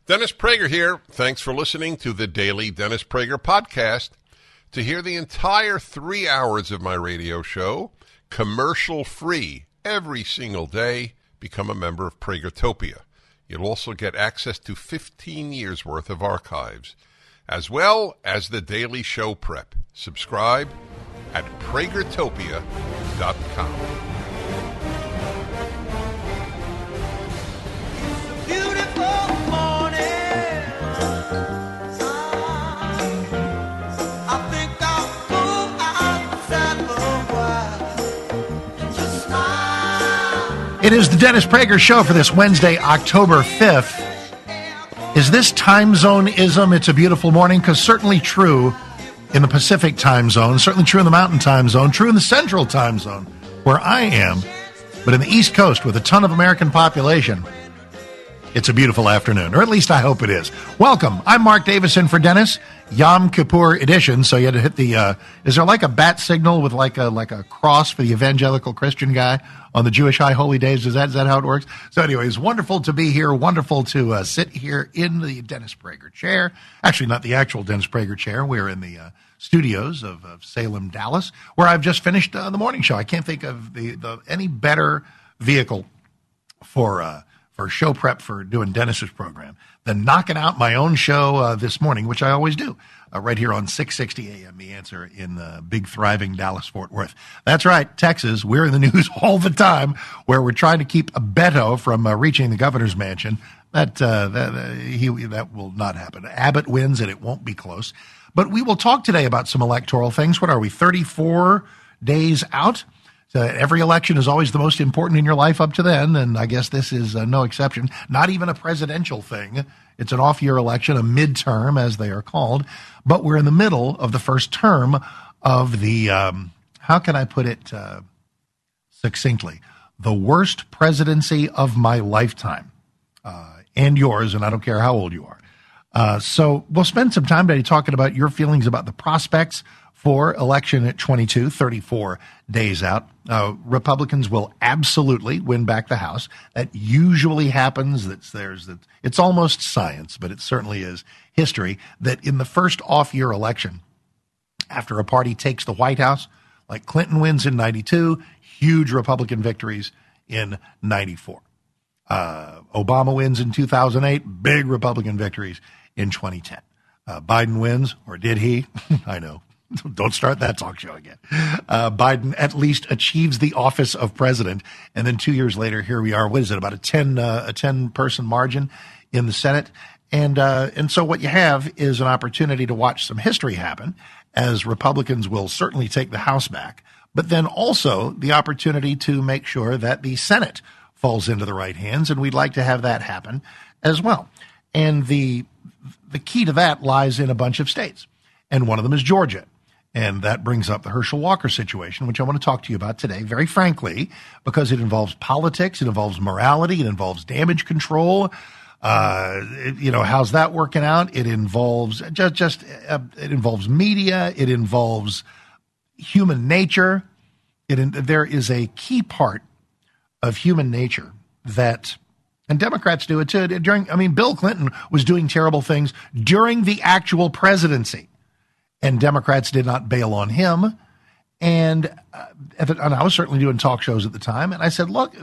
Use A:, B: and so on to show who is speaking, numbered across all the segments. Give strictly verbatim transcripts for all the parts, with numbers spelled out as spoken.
A: Dennis Prager here. Thanks for listening to the Daily Dennis Prager Podcast. To hear the entire three hours of my radio show, commercial-free, every single day, become a member of Pragertopia. You'll also get access to fifteen years worth of archives, as well as the daily show prep. Subscribe at Pragertopia dot com.
B: It is the Dennis Prager Show for this Wednesday, October fifth. Is this time zone-ism? It's a beautiful morning, because certainly true in the Pacific time zone, certainly true in the Mountain time zone, true in the Central time zone, where I am. But in the East Coast, with a ton of American population, it's a beautiful afternoon, or at least I hope it is. Welcome. I'm Mark Davison for Dennis, Yom Kippur edition. So you had to hit the, uh, is there like a bat signal with like a like a cross for the evangelical Christian guy on the Jewish high holy days? Is that, is that how it works? So anyway, it's wonderful to be here. Wonderful to uh, sit here in the Dennis Prager chair. Actually, not the actual Dennis Prager chair. We're in the uh, studios of, of Salem, Dallas, where I've just finished uh, the morning show. I can't think of the, the any better vehicle for uh, for show prep for doing Dennis's program than knocking out my own show uh, this morning, which I always do, uh, right here on six sixty A M, The Answer in the big, thriving Dallas-Fort Worth. That's right, Texas. We're in the news all the time, where we're trying to keep Beto from uh, reaching the governor's mansion. That, uh, that, uh, he, that will not happen. Abbott wins, and it won't be close. But we will talk today about some electoral things. What are we, thirty-four days out? Uh, every election is always the most important in your life up to then, and I guess this is uh, no exception. Not even a presidential thing. It's an off-year election, a midterm, as they are called. But we're in the middle of the first term of the, um, how can I put it uh, succinctly, the worst presidency of my lifetime, uh, and yours, and I don't care how old you are. Uh, so we'll spend some time today talking about your feelings about the prospects for election at twenty-two, thirty-four days out. Uh, Republicans will absolutely win back the House. That usually happens. That's there's that. It's almost science, but it certainly is history that in the first off-year election, after a party takes the White House, like Clinton wins in ninety-two, huge Republican victories in ninety-four. Uh, Obama wins in two thousand eight, big Republican victories in twenty ten. Uh, Biden wins, or did he? I know. Don't start that talk show again. Uh, Biden at least achieves the office of president, and then two years later, here we are. What is it? About a ten uh, a ten person margin in the Senate, and uh, and so what you have is an opportunity to watch some history happen, as Republicans will certainly take the House back, but then also the opportunity to make sure that the Senate falls into the right hands, and we'd like to have that happen as well. And the the key to that lies in a bunch of states, and one of them is Georgia. And that brings up the Herschel Walker situation, which I want to talk to you about today, very frankly, because it involves politics, it involves morality, it involves damage control. Uh, it, you know, how's that working out? It involves just, just uh, it involves media. It involves human nature. It there is a key part of human nature that, and Democrats do it too. During, I mean, Bill Clinton was doing terrible things during the actual presidency. And Democrats did not bail on him. And, uh, and I was certainly doing talk shows at the time. And I said, look,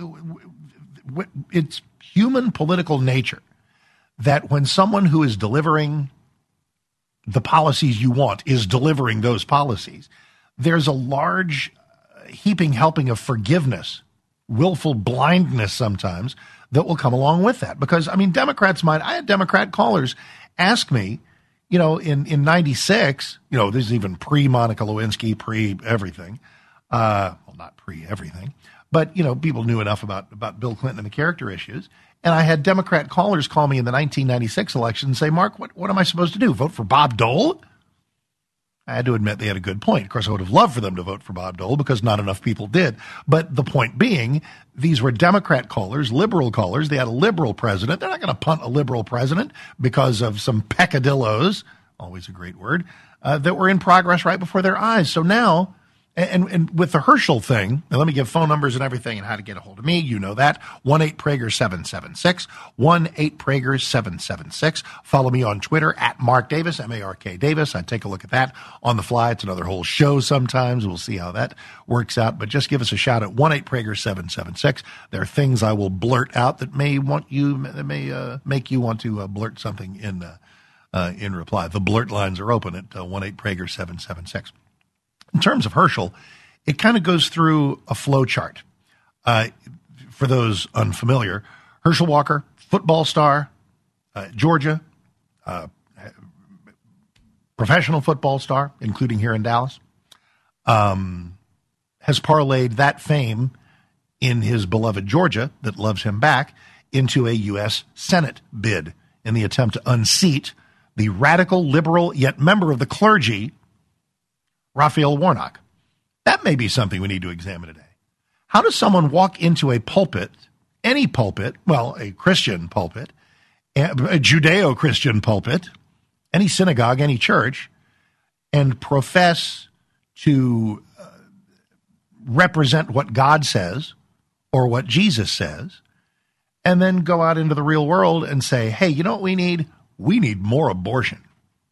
B: it's human political nature that when someone who is delivering the policies you want is delivering those policies, there's a large heaping helping of forgiveness, willful blindness sometimes, that will come along with that. Because, I mean, Democrats might, I had Democrat callers ask me, you know, in, in ninety-six, you know, this is even pre-Monica Lewinsky, pre-everything. Uh, well, not pre-everything. But, you know, people knew enough about, about Bill Clinton and the character issues. And I had Democrat callers call me in the nineteen ninety-six election and say, Mark, what, what am I supposed to do? Vote for Bob Dole? I had to admit they had a good point. Of course, I would have loved for them to vote for Bob Dole because not enough people did. But the point being, these were Democrat callers, liberal callers. They had a liberal president. They're not going to punt a liberal president because of some peccadillos, always a great word, uh, that were in progress right before their eyes. So now, And, and with the Herschel thing, now let me give phone numbers and everything and how to get a hold of me. You know that. one eight Prager seven seven six. one eight Prager seven seven six. Follow me on Twitter at Mark Davis, M A R K Davis. I take a look at that on the fly. It's another whole show sometimes. We'll see how that works out. But just give us a shout at one eight Prager seven seven six. There are things I will blurt out that may want you, that may uh, make you want to uh, blurt something in uh, uh, in reply. The blurt lines are open at uh, one eight Prager seven seven six. In terms of Herschel, it kind of goes through a flow chart. Uh, for those unfamiliar, Herschel Walker, football star, uh, Georgia, uh, professional football star, including here in Dallas, um, has parlayed that fame in his beloved Georgia that loves him back into a U S Senate bid in the attempt to unseat the radical, liberal, yet member of the clergy, Raphael Warnock. That may be something we need to examine today. How does someone walk into a pulpit, any pulpit, well, a Christian pulpit, a Judeo-Christian pulpit, any synagogue, any church, and profess to uh, represent what God says or what Jesus says, and then go out into the real world and say, hey, you know what we need? We need more abortion.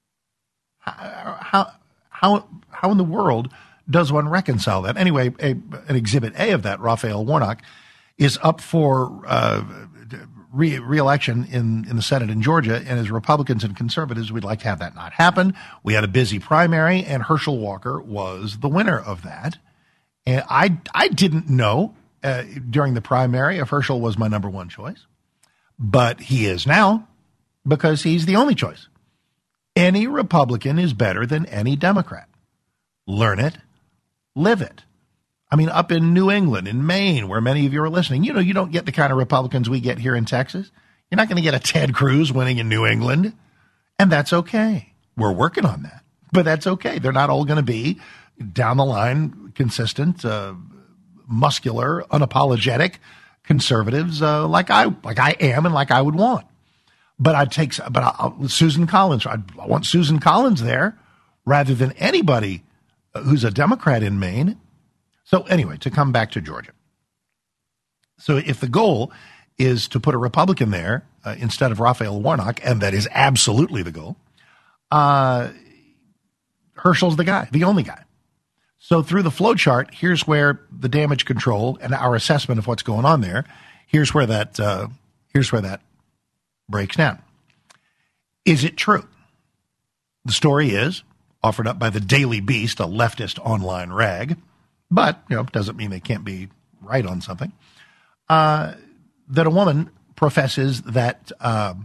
B: How, how, how, how in the world does one reconcile that? Anyway, a, an Exhibit A of that, Raphael Warnock, is up for uh, re- re-election in, in the Senate in Georgia, and as Republicans and conservatives, we'd like to have that not happen. We had a busy primary, and Herschel Walker was the winner of that. And I, I didn't know uh, during the primary if Herschel was my number one choice, but he is now because he's the only choice. Any Republican is better than any Democrat. Learn it. Live it. I mean, up in New England, in Maine, where many of you are listening, you know, you don't get the kind of Republicans we get here in Texas. You're not going to get a Ted Cruz winning in New England, and that's okay. We're working on that, but that's okay. They're not all going to be down the line, consistent, uh, muscular, unapologetic conservatives uh, like I like I am and like I would want. But I'd take, but I'll, Susan Collins. I'd, I want Susan Collins there rather than anybody who's a Democrat in Maine. So anyway, to come back to Georgia. So if the goal is to put a Republican there uh, instead of Raphael Warnock, and that is absolutely the goal, uh, Herschel's the guy, the only guy. So through the flow chart, here's where the damage control and our assessment of what's going on there, here's where that uh, here's where that breaks down. Is it true? The story is offered up by the Daily Beast, a leftist online rag, but you know, doesn't mean they can't be right on something, uh, that a woman professes that um,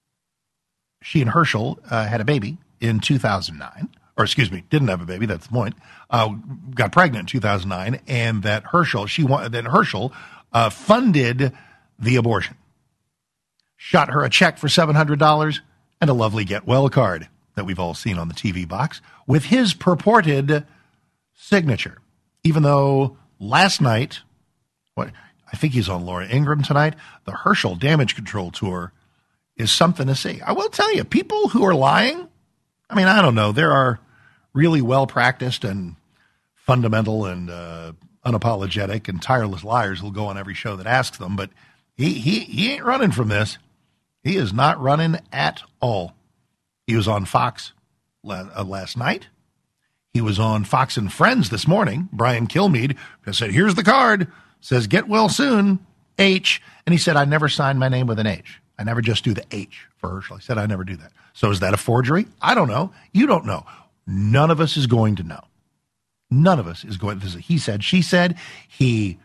B: she and Herschel uh, had a baby in two thousand nine, or excuse me, didn't have a baby, that's the point, uh, got pregnant in two thousand nine, and that Herschel, she wa- that Herschel uh, funded the abortion, shot her a check for seven hundred dollars and a lovely get well card that we've all seen on the T V box with his purported signature. Even though last night, what I think he's on Laura Ingraham tonight, the Herschel Damage Control Tour is something to see. I will tell you, people who are lying, I mean, I don't know, there are really well-practiced and fundamental and uh, unapologetic and tireless liars who'll go on every show that asks them, but he, he, he ain't running from this. He is not running at all. He was on Fox last night. He was on Fox and Friends this morning. Brian Kilmeade said, here's the card. Says, get well soon, H. And he said, I never signed my name with an H. I never just do the H for Herschel. He said, I never do that. So is that a forgery? I don't know. You don't know. None of us is going to know. None of us is going to. He said, she said. He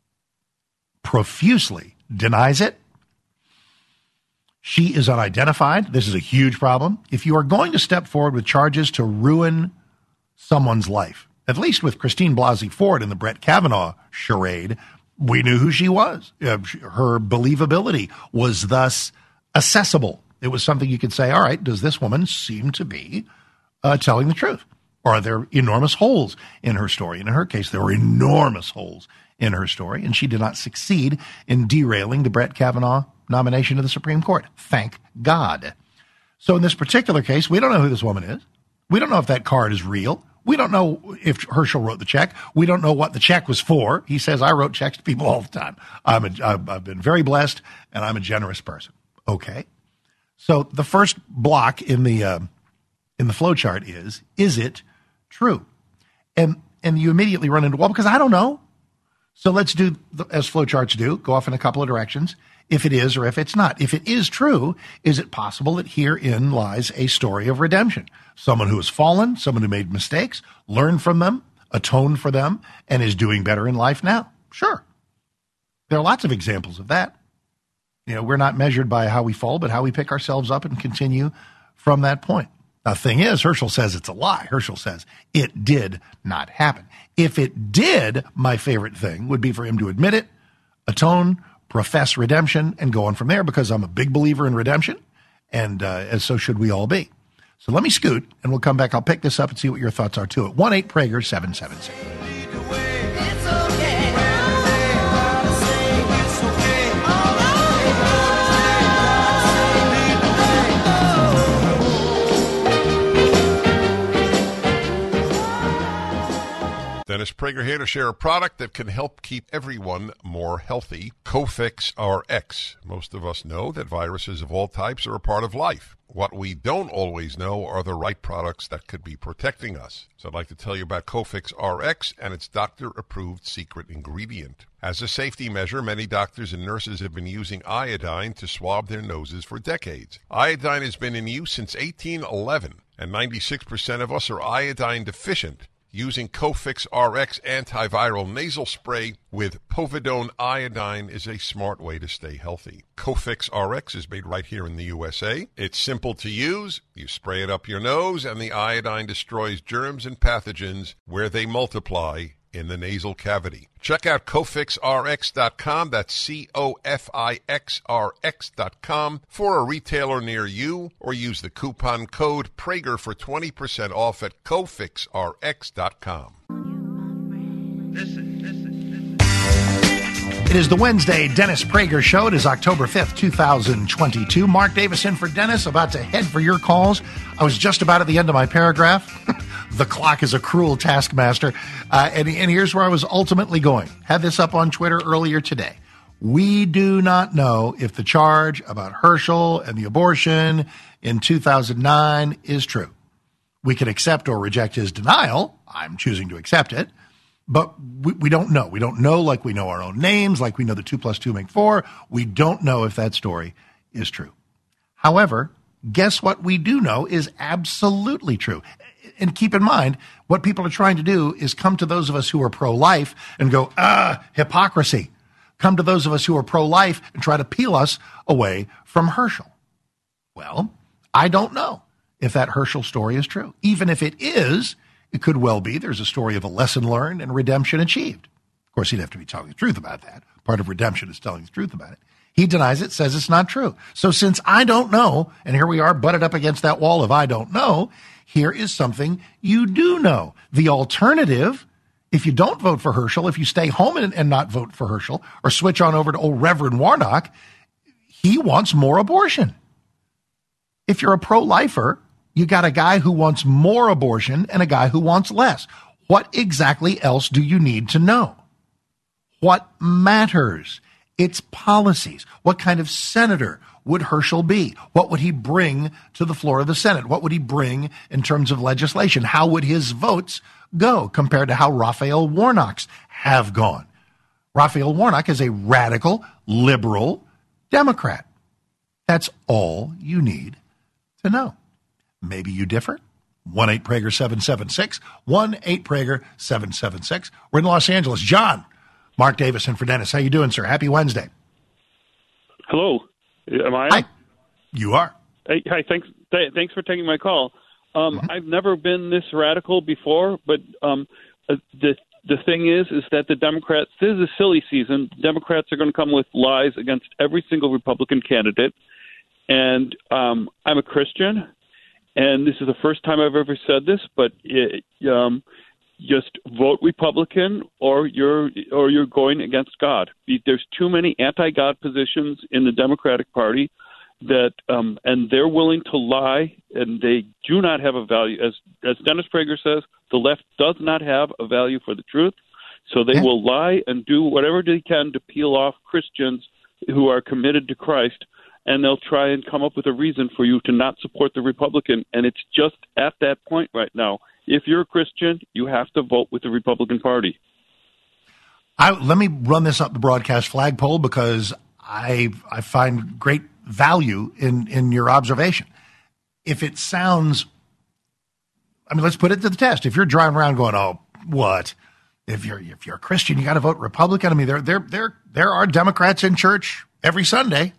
B: profusely denies it. She is unidentified. This is a huge problem. If you are going to step forward with charges to ruin someone's life, at least with Christine Blasey Ford in the Brett Kavanaugh charade, we knew who she was. Uh, her believability was thus accessible. It was something you could say, all right, does this woman seem to be uh, telling the truth? Or are there enormous holes in her story? And in her case, there were enormous holes in her story, and she did not succeed in derailing the Brett Kavanaugh nomination to the Supreme Court. Thank God. So in this particular case, we don't know who this woman is. We don't know if that card is real. We don't know if Herschel wrote the check. We don't know what the check was for. He says, I wrote checks to people all the time. I'm a, I've been very blessed, and I'm a generous person. Okay. So the first block in the uh, in the flow chart is, is it true? And and you immediately run into, well, because I don't know. So let's do, the, as flow charts do, go off in a couple of directions, if it is or if it's not. If it is true, is it possible that herein lies a story of redemption? Someone who has fallen, someone who made mistakes, learned from them, atoned for them, and is doing better in life now? Sure. There are lots of examples of that. You know, we're not measured by how we fall, but how we pick ourselves up and continue from that point. Now, the thing is, Herschel says it's a lie. Herschel says it did not happen. If it did, my favorite thing would be for him to admit it, atone, profess redemption, and go on from there, because I'm a big believer in redemption, and uh, as so should we all be. So let me scoot, and we'll come back. I'll pick this up and see what your thoughts are, too, at one eight Prager seven seven six.
A: Dennis Prager here to share a product that can help keep everyone more healthy, Cofix R X. Most of us know that viruses of all types are a part of life. What we don't always know are the right products that could be protecting us. So I'd like to tell you about Cofix R X and its doctor-approved secret ingredient. As a safety measure, many doctors and nurses have been using iodine to swab their noses for decades. Iodine has been in use since eighteen eleven, and ninety-six percent of us are iodine deficient. Using Cofix R X antiviral nasal spray with povidone iodine is a smart way to stay healthy. Cofix R X is made right here in the U S A. It's simple to use. You spray it up your nose, and the iodine destroys germs and pathogens where they multiply in the nasal cavity. Check out Cofix R X dot com, that's C O F I X R X dot com, for a retailer near you, or use the coupon code Prager for twenty percent off at Cofix R X dot com.
B: Listen, listen, listen. It is the Wednesday Dennis Prager Show. It is October fifth, twenty twenty-two. Mark Davis in for Dennis, about to head for your calls. I was just about at the end of my paragraph. The clock is a cruel taskmaster. Uh, and, and here's where I was ultimately going. Had this up on Twitter earlier today. We do not know if the charge about Herschel and the abortion in two thousand nine is true. We can accept or reject his denial. I'm choosing to accept it. But we, we don't know. We don't know like we know our own names, like we know the two plus two make four. We don't know if that story is true. However, guess what we do know is absolutely true. And keep in mind, what people are trying to do is come to those of us who are pro-life and go, ah, hypocrisy. Come to those of us who are pro-life and try to peel us away from Herschel. Well, I don't know if that Herschel story is true. Even if it is, it could well be there's a story of a lesson learned and redemption achieved. Of course, he'd have to be telling the truth about that. Part of redemption is telling the truth about it. He denies it, says it's not true. So since I don't know, and here we are butted up against that wall of I don't know, here is something you do know. The alternative, if you don't vote for Herschel, if you stay home and, and not vote for Herschel, or switch on over to old Reverend Warnock, he wants more abortion. If you're a pro-lifer, you got a guy who wants more abortion and a guy who wants less. What exactly else do you need to know? What matters? It's policies. What kind of senator would Herschel be? What would he bring to the floor of the Senate? What would he bring in terms of legislation? How would his votes go compared to how Raphael Warnock's have gone? Raphael Warnock is a radical, liberal Democrat. That's all you need to know. Maybe you differ. one eight Prager seven seven six. one eight Prager seven seven six. We're in Los Angeles. John. Mark Davis in for Dennis. How you doing, sir? Happy Wednesday.
C: Hello. Am I?
B: Hi. You are.
C: Hey, hi. Thanks. Th- thanks for taking my call. Um, mm-hmm. I've never been this radical before, but um, uh, the the thing is, is that the Democrats. This is a silly season. Democrats are going to come with lies against every single Republican candidate, and um, I'm a Christian, and this is the first time I've ever said this, but it, um. Just vote Republican, or you're or you're going against God. There's too many anti-God positions in the Democratic Party, that um, and they're willing to lie, and they do not have a value. As as Dennis Prager says, the left does not have a value for the truth, so they yeah. will lie and do whatever they can to peel off Christians who are committed to Christ, and they'll try and come up with a reason for you to not support the Republican. And it's just at that point right now. If you're a Christian, you have to vote with the Republican Party.
B: I, let me run this up the broadcast flagpole because I I find great value in, in your observation. If it sounds, I mean, let's put it to the test. If you're driving around going, oh, what? If you're if you're a Christian, you got to vote Republican. I mean, there there there there are Democrats in church every Sunday.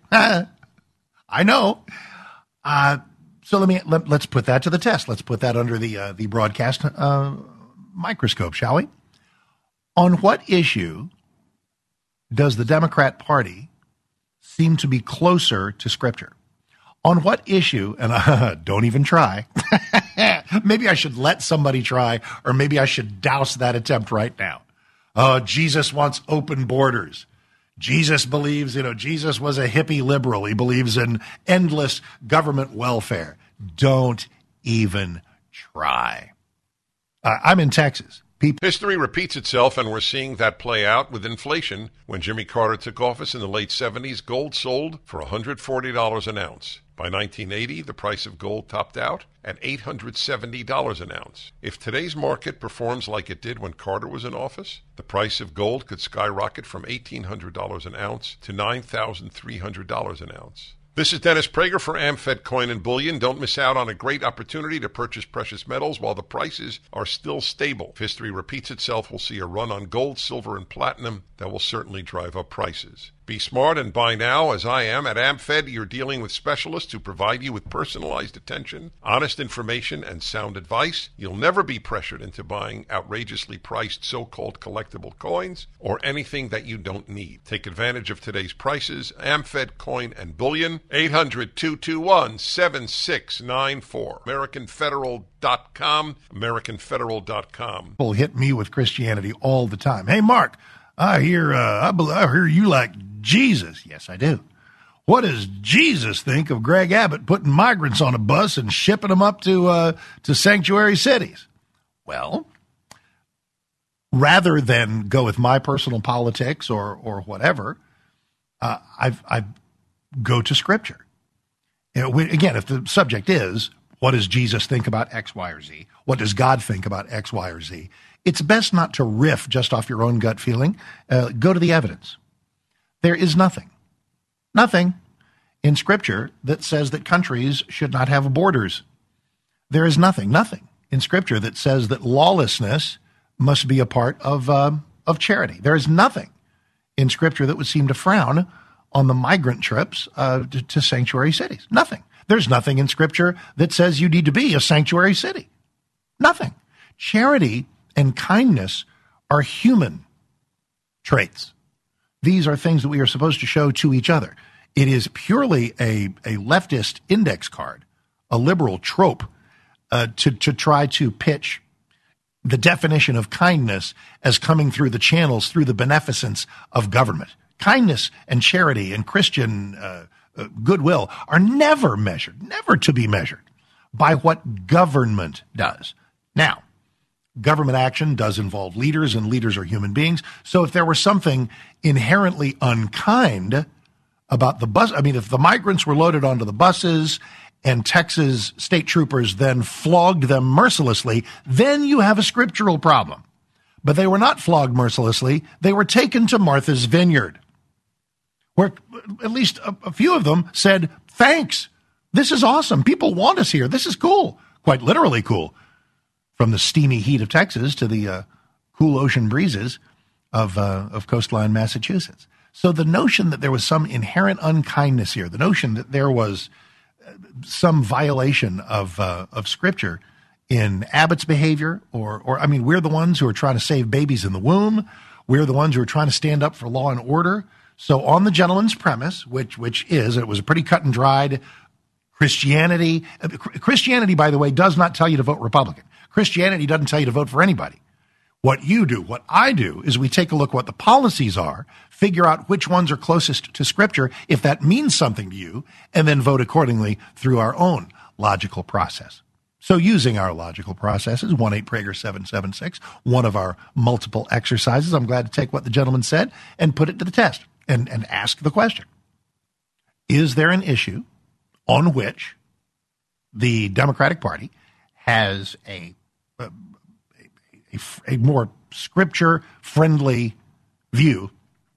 B: I know. Uh, so let me let, let's put that to the test. Let's put that under the uh, the broadcast uh, microscope, shall we? On what issue does the Democrat Party seem to be closer to Scripture? On what issue, and uh, don't even try, maybe I should let somebody try, or maybe I should douse that attempt right now. Uh, Jesus wants open borders. Jesus believes, you know, Jesus was a hippie liberal. He believes in endless government welfare. Don't even try. Uh, I'm in Texas. People-
A: History repeats itself, and we're seeing that play out with inflation. When Jimmy Carter took office in the late seventies, gold sold for one hundred forty dollars an ounce. By nineteen eighty, the price of gold topped out at eight hundred seventy dollars an ounce. If today's market performs like it did when Carter was in office, the price of gold could skyrocket from eighteen hundred dollars an ounce to nine thousand three hundred dollars an ounce. This is Dennis Prager for AmFed Coin and Bullion. Don't miss out on a great opportunity to purchase precious metals while the prices are still stable. If history repeats itself, we'll see a run on gold, silver, and platinum that will certainly drive up prices. Be smart and buy now, as I am. At AmFed, you're dealing with specialists who provide you with personalized attention, honest information, and sound advice. You'll never be pressured into buying outrageously priced so-called collectible coins or anything that you don't need. Take advantage of today's prices. AmFed Coin and Bullion, eight hundred, two two one, seven six nine four. American Federal dot com, American Federal dot com.
B: People hit me with Christianity all the time. Hey, Mark, I hear, uh, I, believe, I hear you like Jesus. Yes, I do. What does Jesus think of Greg Abbott putting migrants on a bus and shipping them up to uh, to sanctuary cities? Well, rather than go with my personal politics or or whatever, uh, I've I go to Scripture. You know, we, again, if the subject is what does Jesus think about X, Y, or Z, what does God think about X, Y, or Z, it's best not to riff just off your own gut feeling. Uh, go to the evidence. There is nothing, nothing in Scripture that says that countries should not have borders. There is nothing, nothing in Scripture that says that lawlessness must be a part of uh, of charity. There is nothing in Scripture that would seem to frown on the migrant trips uh, to, to sanctuary cities. Nothing. There's nothing in Scripture that says you need to be a sanctuary city. Nothing. Charity and kindness are human traits. These are things that we are supposed to show to each other. It is purely a, a leftist index card, a liberal trope, uh, to, to try to pitch the definition of kindness as coming through the channels, through the beneficence of government. Kindness and charity and Christian uh, uh, goodwill are never measured, never to be measured by what government does. Now, government action does involve leaders, and leaders are human beings. So if there were something inherently unkind about the bus, I mean, if the migrants were loaded onto the buses and Texas state troopers then flogged them mercilessly, then you have a scriptural problem. But they were not flogged mercilessly. They were taken to Martha's Vineyard, where at least a, a few of them said, thanks, this is awesome. People want us here. This is cool, quite literally cool. From the steamy heat of Texas to the uh, cool ocean breezes of uh, of coastline Massachusetts. So the notion that there was some inherent unkindness here, the notion that there was some violation of uh, of Scripture in Abbott's behavior, or or I mean, we're the ones who are trying to save babies in the womb. We're the ones who are trying to stand up for law and order. So on the gentleman's premise, which which is, it was a pretty cut and dried Christianity. Christianity, by the way, does not tell you to vote Republican. Christianity doesn't tell you to vote for anybody. What you do, what I do, is we take a look what the policies are, figure out which ones are closest to Scripture, if that means something to you, and then vote accordingly through our own logical process. So using our logical processes, one eight Prager seven seven six, one of our multiple exercises, I'm glad to take what the gentleman said and put it to the test and, and ask the question. Is there an issue on which the Democratic Party has a a, a, a more Scripture-friendly view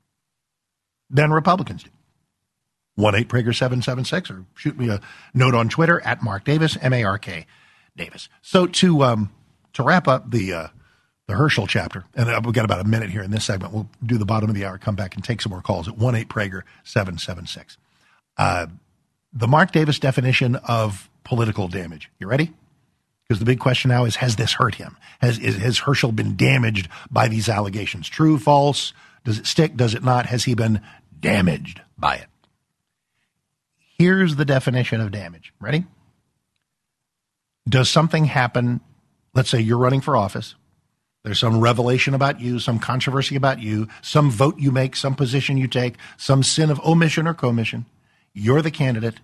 B: than Republicans do? one eight Prager seven seven six, or shoot me a note on Twitter at Mark Davis, M A R K Davis. So to um, to wrap up the uh, the Herschel chapter, and we've got about a minute here in this segment. We'll do the bottom of the hour, come back and take some more calls at one eight Prager seven seven six. Uh, the Mark Davis definition of political damage. You ready? Because the big question now is, has this hurt him? Has is, has Herschel been damaged by these allegations? True, false? Does it stick? Does it not? Has he been damaged by it? Here's the definition of damage. Ready? Does something happen? Let's say you're running for office. There's some revelation about you, some controversy about you, some vote you make, some position you take, some sin of omission or commission. You're the candidate.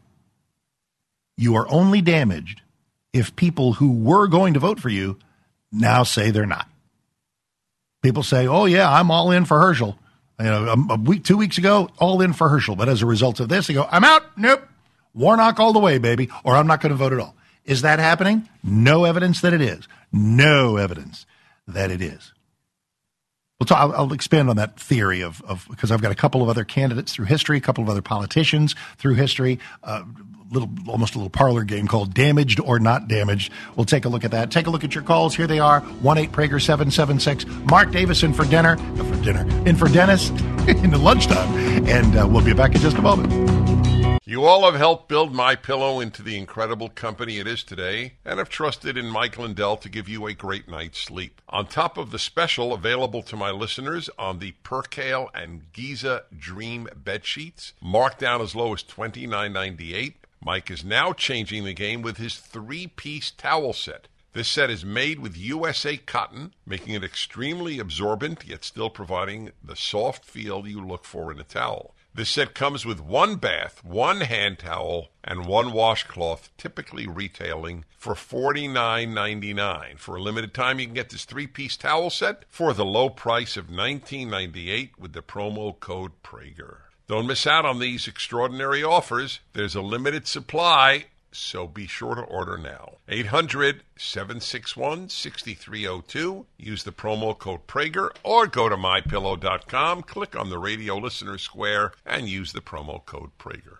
B: You are only damaged if people who were going to vote for you now say they're not. People say, oh, yeah, I'm all in for Herschel. You know, a week, two weeks ago, all in for Herschel. But as a result of this, they go, I'm out. Nope. Warnock all the way, baby. Or I'm not going to vote at all. Is that happening? No evidence that it is. No evidence that it is. We'll talk, I'll, I'll expand on that theory of, of, because I've got a couple of other candidates through history, a couple of other politicians through history, uh, little, almost a little parlor game called Damaged or Not Damaged. We'll take a look at that. Take a look at your calls. Here they are. one eight Prager seven seven six. Mark Davis in for dinner, uh, for dinner, in for Dennis in the lunchtime. And uh, we'll be back in just a moment.
A: You all have helped build MyPillow into the incredible company it is today, and have trusted in Mike Lindell to give you a great night's sleep. On top of the special available to my listeners on the Percale and Giza Dream bed sheets, marked down as low as twenty-nine ninety-eight, Mike is now changing the game with his three-piece towel set. This set is made with U S A cotton, making it extremely absorbent, yet still providing the soft feel you look for in a towel. This set comes with one bath, one hand towel, and one washcloth, typically retailing for forty-nine ninety-nine. For a limited time, you can get this three-piece towel set for the low price of nineteen ninety-eight with the promo code Prager. Don't miss out on these extraordinary offers. There's a limited supply, so be sure to order now. eight hundred, seven six one, six three zero two. Use the promo code Prager or go to my pillow dot com, click on the radio listener square, and use the promo code Prager.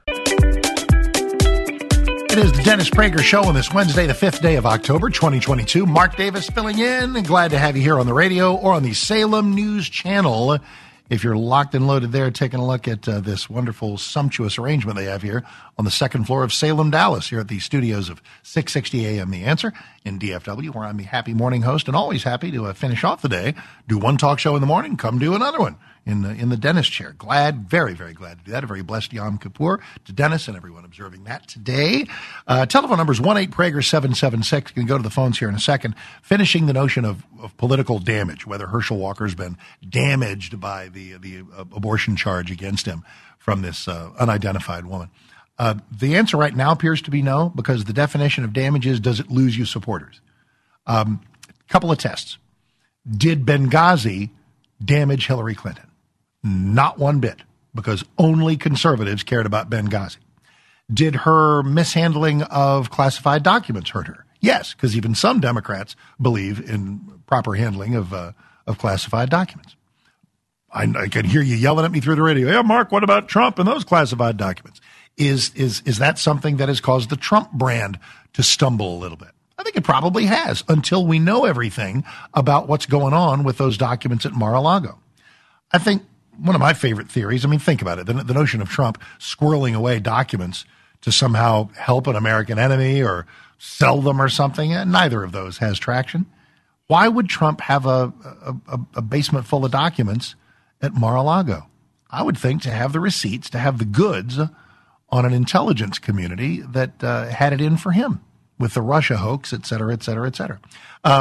B: It is the Dennis Prager Show on this Wednesday, the fifth day of October, twenty twenty-two. Mark Davis filling in, and glad to have you here on the radio or on the Salem News Channel. If you're locked and loaded there, taking a look at uh, this wonderful, sumptuous arrangement they have here on the second floor of Salem, Dallas, here at the studios of six sixty A M The Answer in D F W, where I'm the happy morning host and always happy to uh, finish off the day, do one talk show in the morning, come do another one in the, in the dentist chair. Glad, very, very glad to do that. A very blessed Yom Kippur to Dennis and everyone observing that today. Uh, telephone number is one eight Prager seven seven six. You can go to the phones here in a second. Finishing the notion of, of political damage, whether Herschel Walker's been damaged by the, the uh, abortion charge against him from this uh, unidentified woman. Uh, the answer right now appears to be no, because the definition of damage is, does it lose you supporters? Um, couple of tests. Did Benghazi damage Hillary Clinton? Not one bit, because only conservatives cared about Benghazi. Did her mishandling of classified documents hurt her? Yes, because even some Democrats believe in proper handling of uh, of classified documents. I, I can hear you yelling at me through the radio. Yeah, Mark, what about Trump and those classified documents? Is is is that something that has caused the Trump brand to stumble a little bit? I think it probably has, until we know everything about what's going on with those documents at Mar-a-Lago. I think one of my favorite theories, I mean, think about it, the, the notion of Trump squirreling away documents to somehow help an American enemy or sell them or something, and neither of those has traction. Why would Trump have a, a, a basement full of documents at Mar-a-Lago? I would think to have the receipts, to have the goods on an intelligence community that uh, had it in for him with the Russia hoax, et cetera, et cetera, et cetera. Um,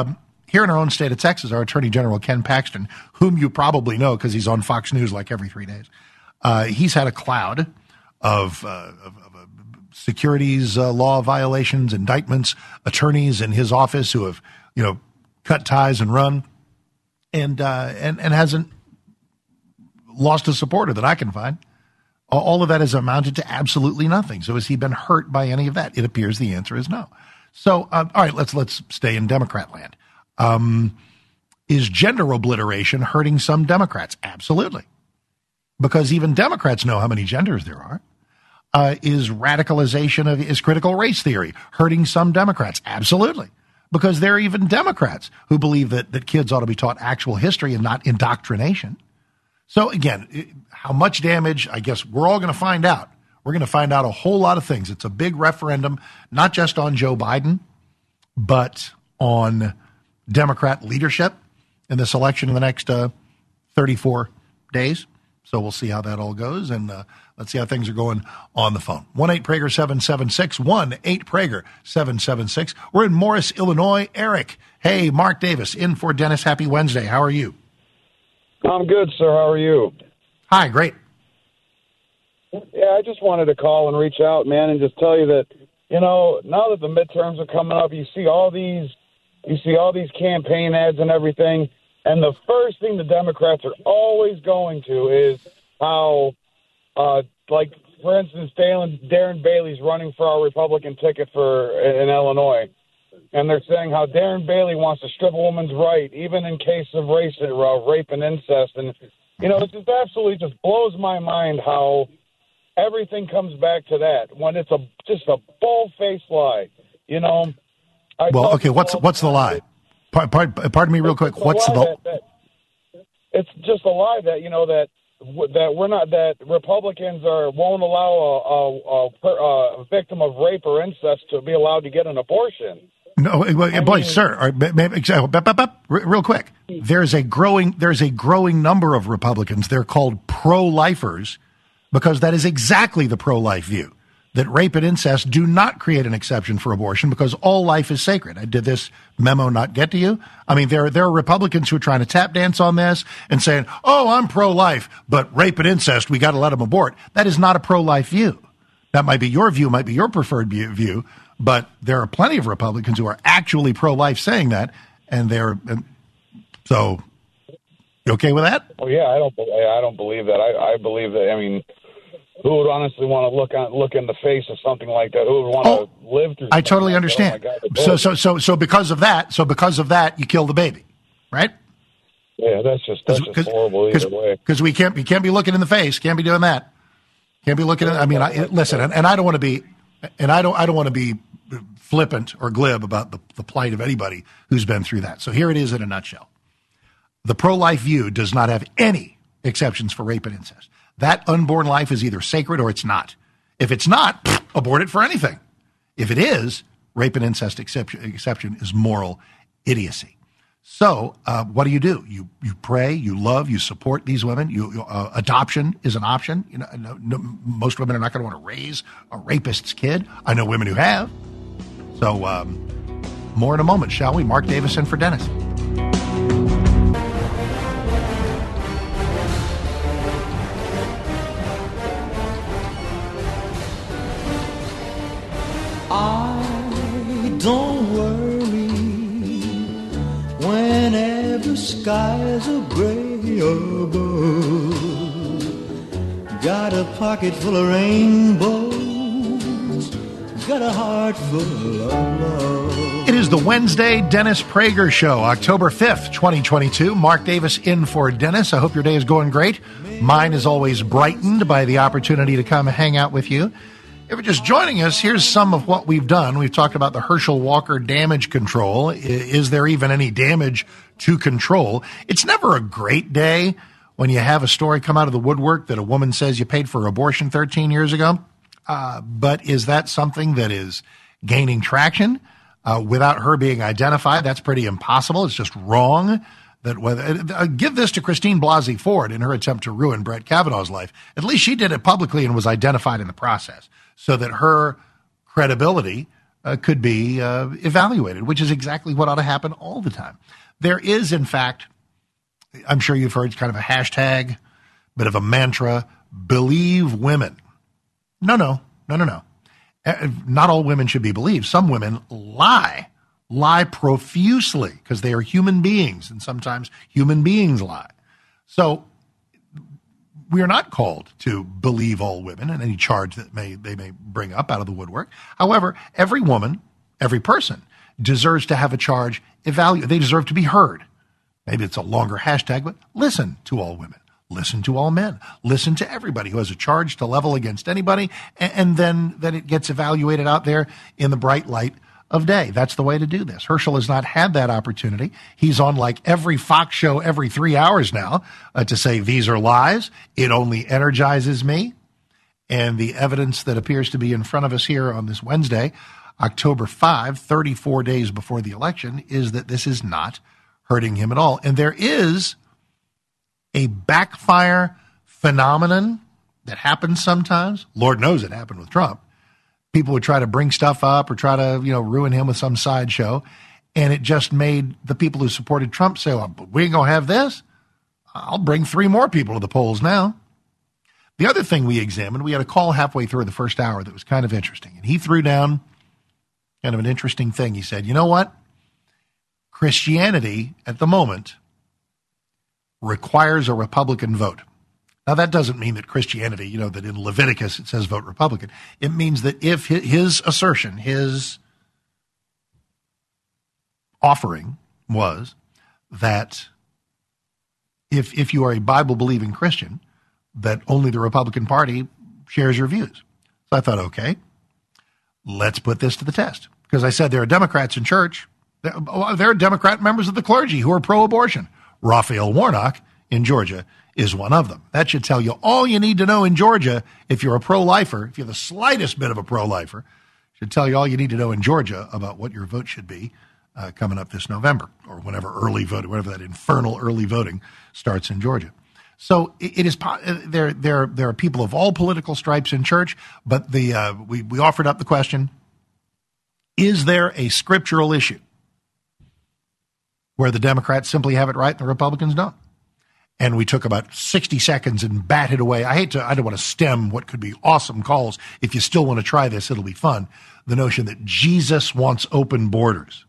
B: here in our own state of Texas, our Attorney General, Ken Paxton, whom you probably know because he's on Fox News like every three days, uh, he's had a cloud of, uh, of, of uh, securities uh, law violations, indictments, attorneys in his office who have, you know, cut ties and run, and uh, and and hasn't lost a supporter that I can find. All of that has amounted to absolutely nothing. So has he been hurt by any of that? It appears the answer is no. So, uh, all right, let's let's stay in Democrat land. Um, is gender obliteration hurting some Democrats? Absolutely. Because even Democrats know how many genders there are. Uh, is radicalization of, is critical race theory hurting some Democrats? Absolutely. Because there are even Democrats who believe that, that kids ought to be taught actual history and not indoctrination. So again, how much damage, I guess we're all going to find out. We're going to find out a whole lot of things. It's a big referendum, not just on Joe Biden, but on Democrat leadership in this election in the next uh, thirty-four days. So we'll see how that all goes, and uh, let's see how things are going on the phone. one eight Prager seven seven six, one eight Prager seven seven six. We're in Morris, Illinois. Eric, hey, Mark Davis, in for Dennis. Happy Wednesday. How are you?
D: I'm good, sir. How are you?
B: Hi, great.
D: Yeah, I just wanted to call and reach out, man, and just tell you that, you know, now that the midterms are coming up, you see all these, you see all these campaign ads and everything, and the first thing the Democrats are always going to is how, uh, like, for instance, Darren, Darren Bailey's running for our Republican ticket for in Illinois, and they're saying how Darren Bailey wants to strip a woman's right, even in case of race, uh, rape and incest, and you know, it just absolutely just blows my mind how everything comes back to that when it's a just a bull-faced lie. You know. I
B: well, okay. What's what's the lie? Pardon, pardon, pardon me, real quick. What's the?
D: That, that, it's just a lie that you know that that we're not that Republicans are won't allow a, a, a, a victim of rape or incest to be allowed to get an abortion.
B: No, well, boy, sir. Maybe, real quick, there's a growing there's a growing number of Republicans. They're called pro-lifers because that is exactly the pro-life view. That rape and incest do not create an exception for abortion because all life is sacred. Did this memo not get to you? I mean, there, there are Republicans who are trying to tap dance on this and saying, oh, I'm pro-life, but rape and incest, we got to let them abort. That is not a pro-life view. That might be your view, might be your preferred view, but there are plenty of Republicans who are actually pro-life saying that, and they're and so. You okay with that?
D: Oh yeah, I don't. I don't believe that. I, I believe that. I mean, who would honestly want to look on look in the face of something like that? Who would want
B: oh,
D: to live through?
B: I totally
D: like
B: understand.
D: Oh God,
B: so so so so because of that, so because of that, you kill the baby, right?
D: Yeah, that's just that's just horrible either way.
B: Because we can't we can't be looking in the face. Can't be doing that. Can't be looking. At, I mean, I, listen, and, and I don't want to be, and I don't I don't want to be flippant or glib about the, the plight of anybody who's been through that. So here it is in a nutshell. The pro-life view does not have any exceptions for rape and incest. That unborn life is either sacred or it's not. If it's not, pfft, abort it for anything. If it is, rape and incest exception, exception is moral idiocy. So uh, what do you do? You you pray, you love, you support these women. You uh, adoption is an option. You know, no, no, most women are not going to want to raise a rapist's kid. I know women who have. So um, more in a moment, shall we? Mark Davis in for Dennis.
E: I don't worry whenever skies are gray above. Got a pocket full of rainbows, got a heart full of love.
B: It is the Wednesday Dennis Prager Show, October fifth, twenty twenty-two. Mark Davis in for Dennis. I hope your day is going great. Mine is always brightened by the opportunity to come hang out with you. If you're just joining us, here's some of what we've done. We've talked about the Herschel Walker damage control. Is there even any damage to control? It's never a great day when you have a story come out of the woodwork that a woman says you paid for abortion thirteen years ago. Uh, but is that something that is gaining traction uh, without her being identified? That's pretty impossible. It's just wrong. That whether uh, give this to Christine Blasey Ford in her attempt to ruin Brett Kavanaugh's life. At least she did it publicly and was identified in the process, so that her credibility uh, could be uh, evaluated, which is exactly what ought to happen all the time. There is, in fact, I'm sure you've heard, it's kind of a hashtag, bit of a mantra, believe women. No, no, no, no, no. Not all women should be believed. Some women lie, lie profusely because they are human beings, and sometimes human beings lie. So we are not called to believe all women in any charge that may they may bring up out of the woodwork. However, every woman, every person deserves to have a charge evaluated. They deserve to be heard. Maybe it's a longer hashtag, but listen to all women. Listen to all men. Listen to everybody who has a charge to level against anybody, and, and then, then it gets evaluated out there in the bright light of day. That's the way to do this. Herschel has not had that opportunity. He's on like every Fox show every three hours now uh, to say these are lies. It only energizes me. And the evidence that appears to be in front of us here on this Wednesday, October fifth, thirty-four days before the election, is that this is not hurting him at all. And there is a backfire phenomenon that happens sometimes. Lord knows it happened with Trump. People would try to bring stuff up or try to, you know, ruin him with some sideshow. And it just made the people who supported Trump say, well, we ain't going to have this. I'll bring three more people to the polls now. The other thing we examined, we had a call halfway through the first hour that was kind of interesting. And he threw down kind of an interesting thing. He said, you know what? Christianity at the moment requires a Republican vote. Now, that doesn't mean that Christianity, you know, that in Leviticus it says vote Republican. It means that if his assertion, his offering was that if if you are a Bible-believing Christian, that only the Republican Party shares your views. So I thought, okay, let's put this to the test. Because I said there are Democrats in church. There are Democrat members of the clergy who are pro-abortion. Raphael Warnock in Georgia is one of them. That should tell you all you need to know in Georgia if you're a pro-lifer, if you're the slightest bit of a pro-lifer, should tell you all you need to know in Georgia about what your vote should be uh, coming up this November or whenever early voting, whenever that infernal early voting starts in Georgia. So it, it is there. There there are people of all political stripes in church, but the uh, we we offered up the question: is there a scriptural issue where the Democrats simply have it right and the Republicans don't? And we took about sixty seconds and batted away. I hate to, I don't want to stem what could be awesome calls. If you still want to try this, it'll be fun. The notion that Jesus wants open borders.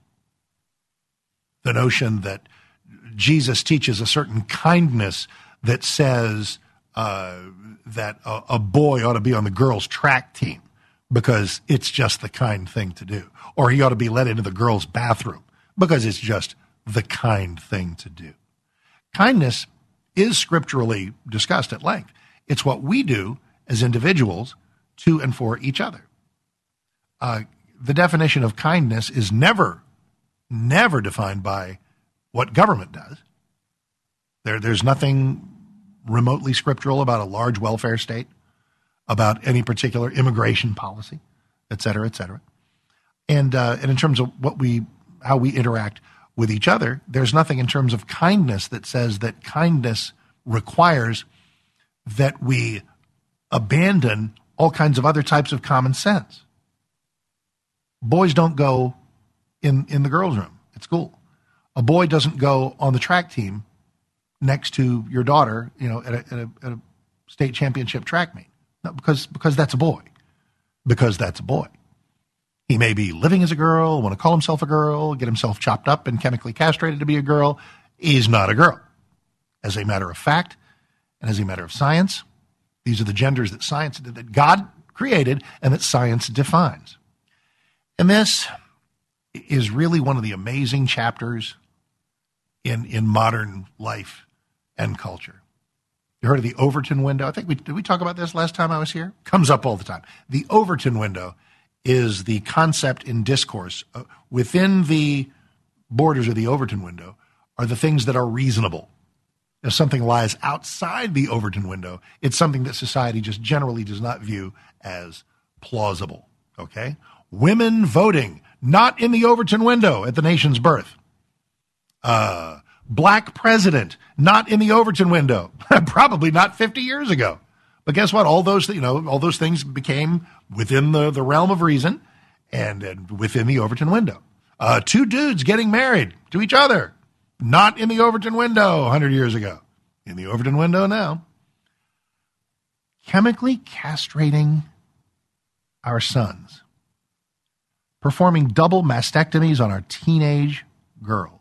B: The notion that Jesus teaches a certain kindness that says uh, that a, a boy ought to be on the girls' track team because it's just the kind thing to do. Or he ought to be let into the girls' bathroom because it's just the kind thing to do. Kindness is scripturally discussed at length. It's what we do as individuals to and for each other. Uh, the definition of kindness is never, never defined by what government does. There, there's nothing remotely scriptural about a large welfare state, about any particular immigration policy, et cetera, et cetera. And, uh, and in terms of what we, how we interact with each other, there's nothing in terms of kindness that says that kindness requires that we abandon all kinds of other types of common sense. Boys don't go in, in the girls' room at school. A boy doesn't go on the track team next to your daughter, you know, at a, at a, at a state championship track meet. No, because, because that's a boy. Because that's a boy. He may be living as a girl, want to call himself a girl, get himself chopped up and chemically castrated to be a girl. He's not a girl. As a matter of fact, and as a matter of science, these are the genders that science, that God created and that science defines. And this is really one of the amazing chapters in, in modern life and culture. You heard of the Overton window? I think we, did we talk about this last time I was here? Comes up all the time. The Overton window is the concept in discourse. Uh, within the borders of the Overton window are the things that are reasonable. If something lies outside the Overton window, it's something that society just generally does not view as plausible. Okay? Women voting, not in the Overton window at the nation's birth. Uh, black president, not in the Overton window. Probably not fifty years ago. But guess what? All those, you know, all those things became within the, the realm of reason, and, and within the Overton window. Uh, two dudes getting married to each other, not in the Overton window one hundred years ago, in the Overton window now. Chemically castrating our sons, performing double mastectomies on our teenage girls.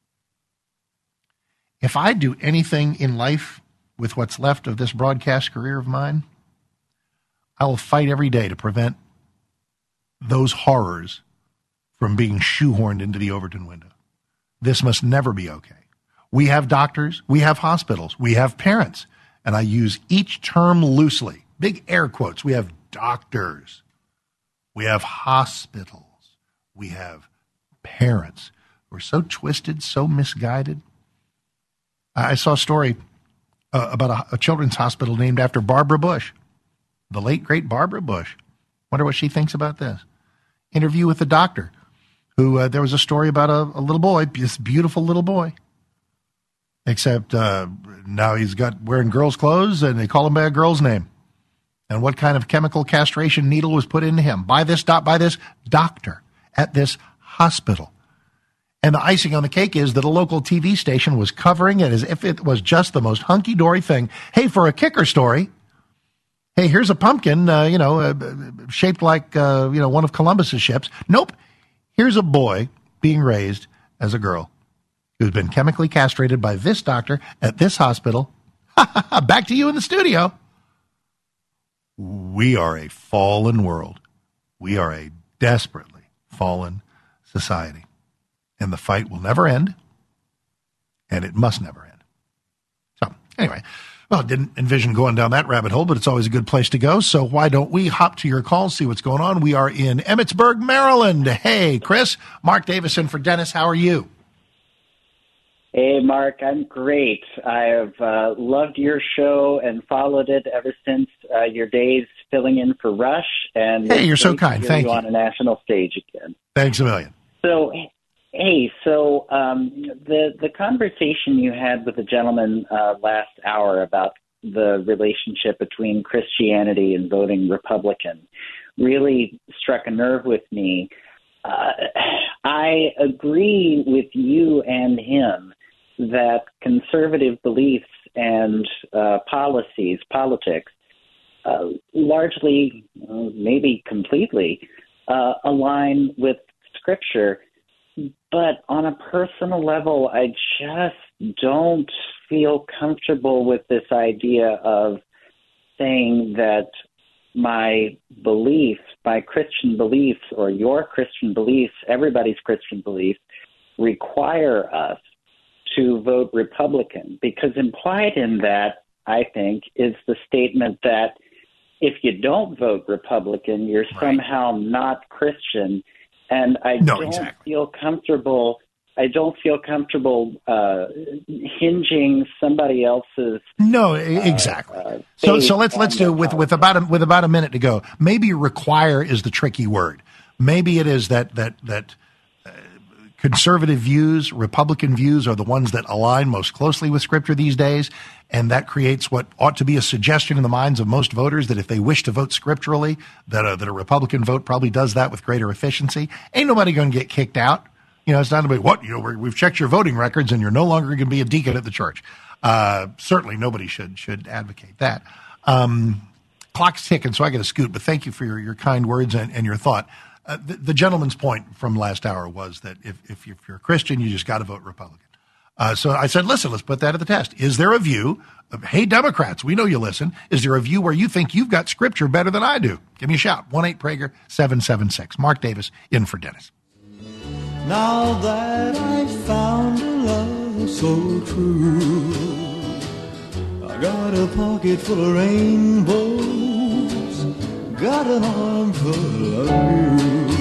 B: If I do anything in life with what's left of this broadcast career of mine, I will fight every day to prevent those horrors from being shoehorned into the Overton window. This must never be okay. We have doctors, we have hospitals, we have parents, and I use each term loosely. Big air quotes. We have doctors, we have hospitals, we have parents. We're so twisted, so misguided. I saw a story uh, about a, a children's hospital named after Barbara Bush, the late, great Barbara Bush. Wonder what she thinks about this. Interview with the doctor, who uh, there was a story about a, a little boy, this beautiful little boy, except uh, now he's got wearing girls' clothes and they call him by a girl's name. And what kind of chemical castration needle was put into him by this doc, by this doctor at this hospital. And the icing on the cake is that a local T V station was covering it as if it was just the most hunky-dory thing. Hey, for a kicker story, hey, here's a pumpkin, uh, you know, uh, shaped like, uh, you know, one of Columbus's ships. Nope. Here's a boy being raised as a girl who's been chemically castrated by this doctor at this hospital. Back to you in the studio. We are a fallen world. We are a desperately fallen society. And the fight will never end, and it must never end. So, anyway, well, didn't envision going down that rabbit hole, but it's always a good place to go. So why don't we hop to your calls, see what's going on? We are in Emmitsburg, Maryland. Hey, Chris. Mark Davison for Dennis. How are you?
F: Hey, Mark. I'm great. I have uh, loved your show and followed it ever since uh, your days filling in for Rush. And
B: hey, you're so kind. Thank you.
F: On a national stage again.
B: Thanks a million.
F: So, hey, so um, the the conversation you had with the gentleman uh, last hour about the relationship between Christianity and voting Republican really struck a nerve with me. Uh, I agree with you and him that conservative beliefs and uh, policies, politics, uh, largely, uh, maybe completely, uh, align with Scripture. But on a personal level, I just don't feel comfortable with this idea of saying that my belief, my Christian beliefs, or your Christian beliefs, everybody's Christian beliefs, require us to vote Republican. Because implied in that, I think, is the statement that if you don't vote Republican, you're
B: right.
F: somehow not Christian. And I
B: no,
F: don't
B: exactly.
F: feel comfortable. I don't feel comfortable uh, hinging somebody else's.
B: No, exactly. Uh, uh, so, so let's let's do with with about a, with about a minute to go. Maybe require is the tricky word. Maybe it is that that that uh, conservative views, Republican views, are the ones that align most closely with Scripture these days, and that creates what ought to be a suggestion in the minds of most voters that if they wish to vote scripturally, that a, that a Republican vote probably does that with greater efficiency. Ain't nobody going to get kicked out. You know, it's not about what, you know, we're, we've checked your voting records and you're no longer going to be a deacon at the church. Uh, certainly nobody should should advocate that. Um, clock's ticking, so I got to scoot, but thank you for your, your kind words and, and your thought. Uh, the, the gentleman's point from last hour was that if, if, if you're a Christian, you just got to vote Republican. Uh, so I said, listen, let's put that to the test. Is there a view of, hey, Democrats, we know you listen. Is there a view where you think you've got Scripture better than I do? Give me a shout. one eight Prager seven seven six. Mark Davis in for Dennis.
E: Now that I've found a love so true, I got a pocket full of rainbows, got an arm full of you.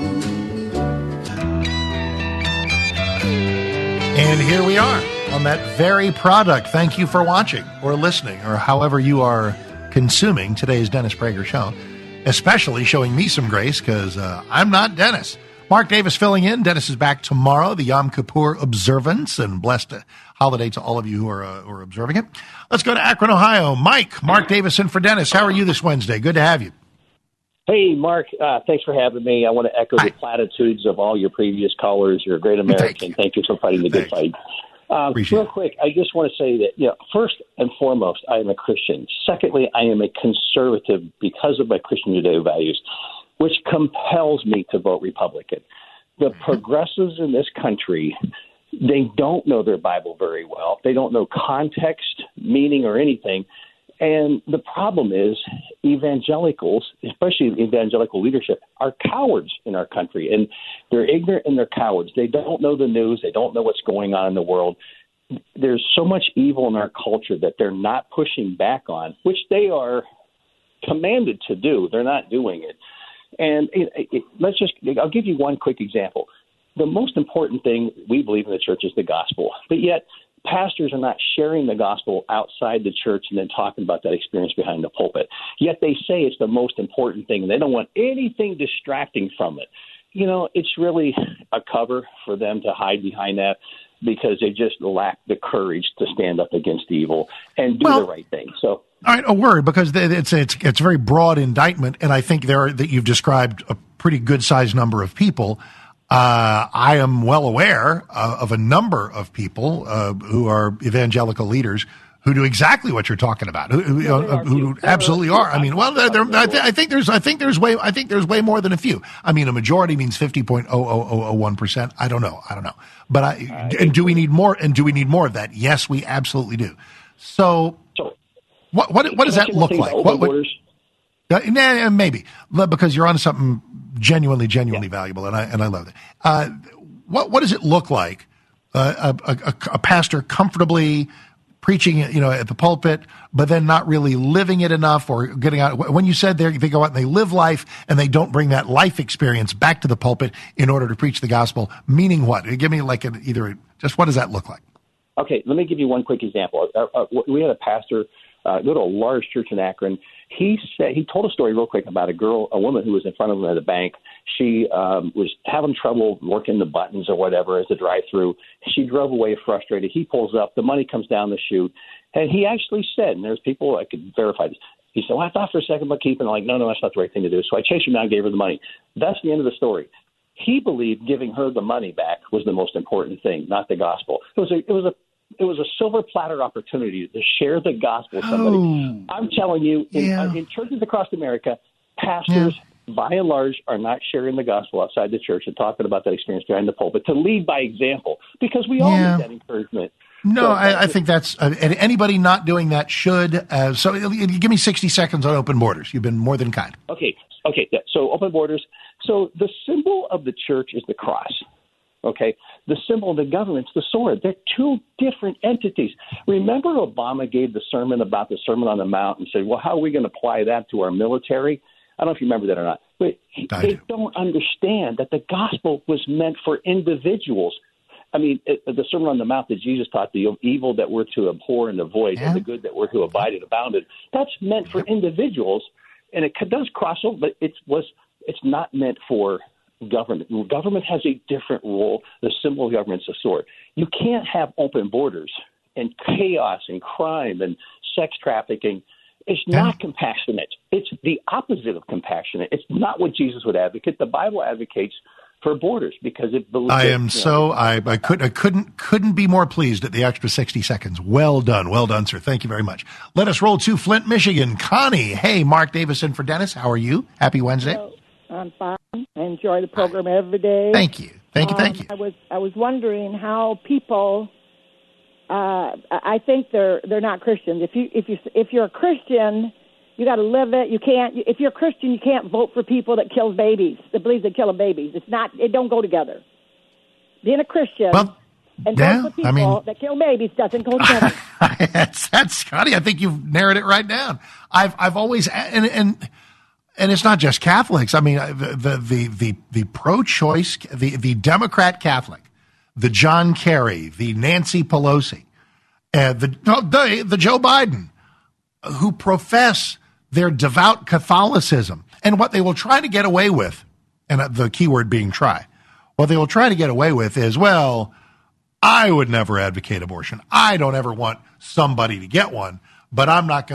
B: And here we are on that very product. Thank you for watching or listening or however you are consuming today's Dennis Prager show, especially showing me some grace because uh, I'm not Dennis. Mark Davis filling in. Dennis is back tomorrow, the Yom Kippur observance, and blessed holiday to all of you who are, uh, who are observing it. Let's go to Akron, Ohio. Mike, Mark Davis in for Dennis. How are you this Wednesday? Good to have you.
G: Hey, Mark, uh, thanks for having me. I want to echo
B: Hi.
G: the platitudes of all your previous callers. You're a great American.
B: Thank you,
G: Thank you for fighting the good
B: Thanks.
G: fight. Um,
B: Appreciate
G: real
B: it.
G: quick, I just want to say that, you know, first and foremost, I am a Christian. Secondly, I am a conservative because of my Christian Judeo values, which compels me to vote Republican. The progressives in this country, they don't know their Bible very well. They don't know context, meaning, or anything. And the problem is evangelicals, especially evangelical leadership, are cowards in our country. And they're ignorant and they're cowards. They don't know the news. They don't know what's going on in the world. There's so much evil in our culture that they're not pushing back on, which they are commanded to do. They're not doing it. And it, it, let's just, I'll give you one quick example. The most important thing we believe in the church is the gospel. But yet, pastors are not sharing the gospel outside the church and then talking about that experience behind the pulpit. Yet they say it's the most important thing, and they don't want anything distracting from it. You know, it's really a cover for them to hide behind that because they just lack the courage to stand up against evil and do
B: Well,
G: the right thing. So,
B: all right, a word, because it's it's it's a very broad indictment, and I think there are, that you've described a pretty good sized number of people. Uh, I am well aware uh, of a number of people uh, who are evangelical leaders who do exactly what you're talking about, who, who, uh, who absolutely are. I mean, well, they're, they're, I, th- I think there's, I think there's way, I think there's way more than a few. I mean, a majority means fifty point zero zero zero zero one percent. I don't know, I don't know, but I. And do we need more? And do we need more of that? Yes, we absolutely do. So,
G: so
B: what what what does that look like? What, what, uh, nah, maybe because you're on something genuinely, genuinely yeah. valuable, and I and I love it. Uh, what what does it look like? Uh, a, a, a pastor comfortably preaching, you know, at the pulpit, but then not really living it enough, or getting out. When you said they they go out and they live life, and they don't bring that life experience back to the pulpit in order to preach the gospel. Meaning what? Give me like an, either just what does that look like?
G: Okay, let me give you one quick example. Uh, uh, we had a pastor uh, go to a large church in Akron. He said he told a story real quick about a girl, a woman who was in front of him at a bank. She um, was having trouble working the buttons or whatever as a drive-through. She drove away frustrated. He pulls up. The money comes down the chute. And he actually said, and there's people I could verify this, he said, well, I thought for a second about keeping. I'm like, no, no, that's not the right thing to do. So I chased her down and gave her the money. That's the end of the story. He believed giving her the money back was the most important thing, not the gospel. It was a, it was a, It was a silver platter opportunity to share the gospel with somebody. Oh, I'm telling you, in, yeah. uh, in churches across America, pastors, yeah. by and large, are not sharing the gospel outside the church and talking about that experience behind the pulpit to lead by example, because we all yeah. need that encouragement.
B: No,
G: so,
B: I, I think that's uh, anybody not doing that should. Uh, so give me sixty seconds on open borders. You've been more than kind.
G: Okay. Okay. Yeah. So open borders. So the symbol of the church is the cross. Okay, the symbol of the government's the sword. They're two different entities. Remember Obama gave the sermon about the Sermon on the Mount and said, well, how are we going to apply that to our military? I don't know if you remember that or not. But
B: I
G: they
B: do.
G: don't understand that the gospel was meant for individuals. I mean, it, the Sermon on the Mount that Jesus taught, the evil that we're to abhor and avoid, yeah. and the good that we're to abide and abound in, that's meant for individuals. And it does cross over, but it was, it's not meant for government. Government has a different role. The symbol of government's a sword. You can't have open borders and chaos and crime and sex trafficking. It's yeah. not compassionate. It's the opposite of compassionate. It's not what Jesus would advocate. The Bible advocates for borders because it believes.
B: I am
G: know,
B: so I, I could I couldn't couldn't be more pleased at the extra sixty seconds. Well done, well done, sir. Thank you very much. Let us roll to Flint, Michigan. Connie, hey, Mark Davison for Dennis. How are you? Happy Wednesday.
H: Hello. I'm fine. I enjoy the program every day.
B: Thank you. Thank you. Thank you.
H: Um, I was I was wondering how people. Uh, I think they're they're not Christians. If you if you if you're a Christian, you got to live it. You can't. If you're a Christian, you can't vote for people that kill babies. That believes they kill babies. It's not. It don't go together. Being a Christian
B: well,
H: and
B: yeah,
H: vote for people
B: I mean,
H: that kill babies doesn't go together.
B: that's that's Scotty. I think you've narrowed it right down. I've I've always and and. And it's not just Catholics. I mean, the the the the, the pro-choice, the the Democrat Catholic, the John Kerry, the Nancy Pelosi, uh, the, the the Joe Biden, who profess their devout Catholicism, and what they will try to get away with, and the key word being try, what they will try to get away with is, well, I would never advocate abortion. I don't ever want somebody to get one, but I'm not going to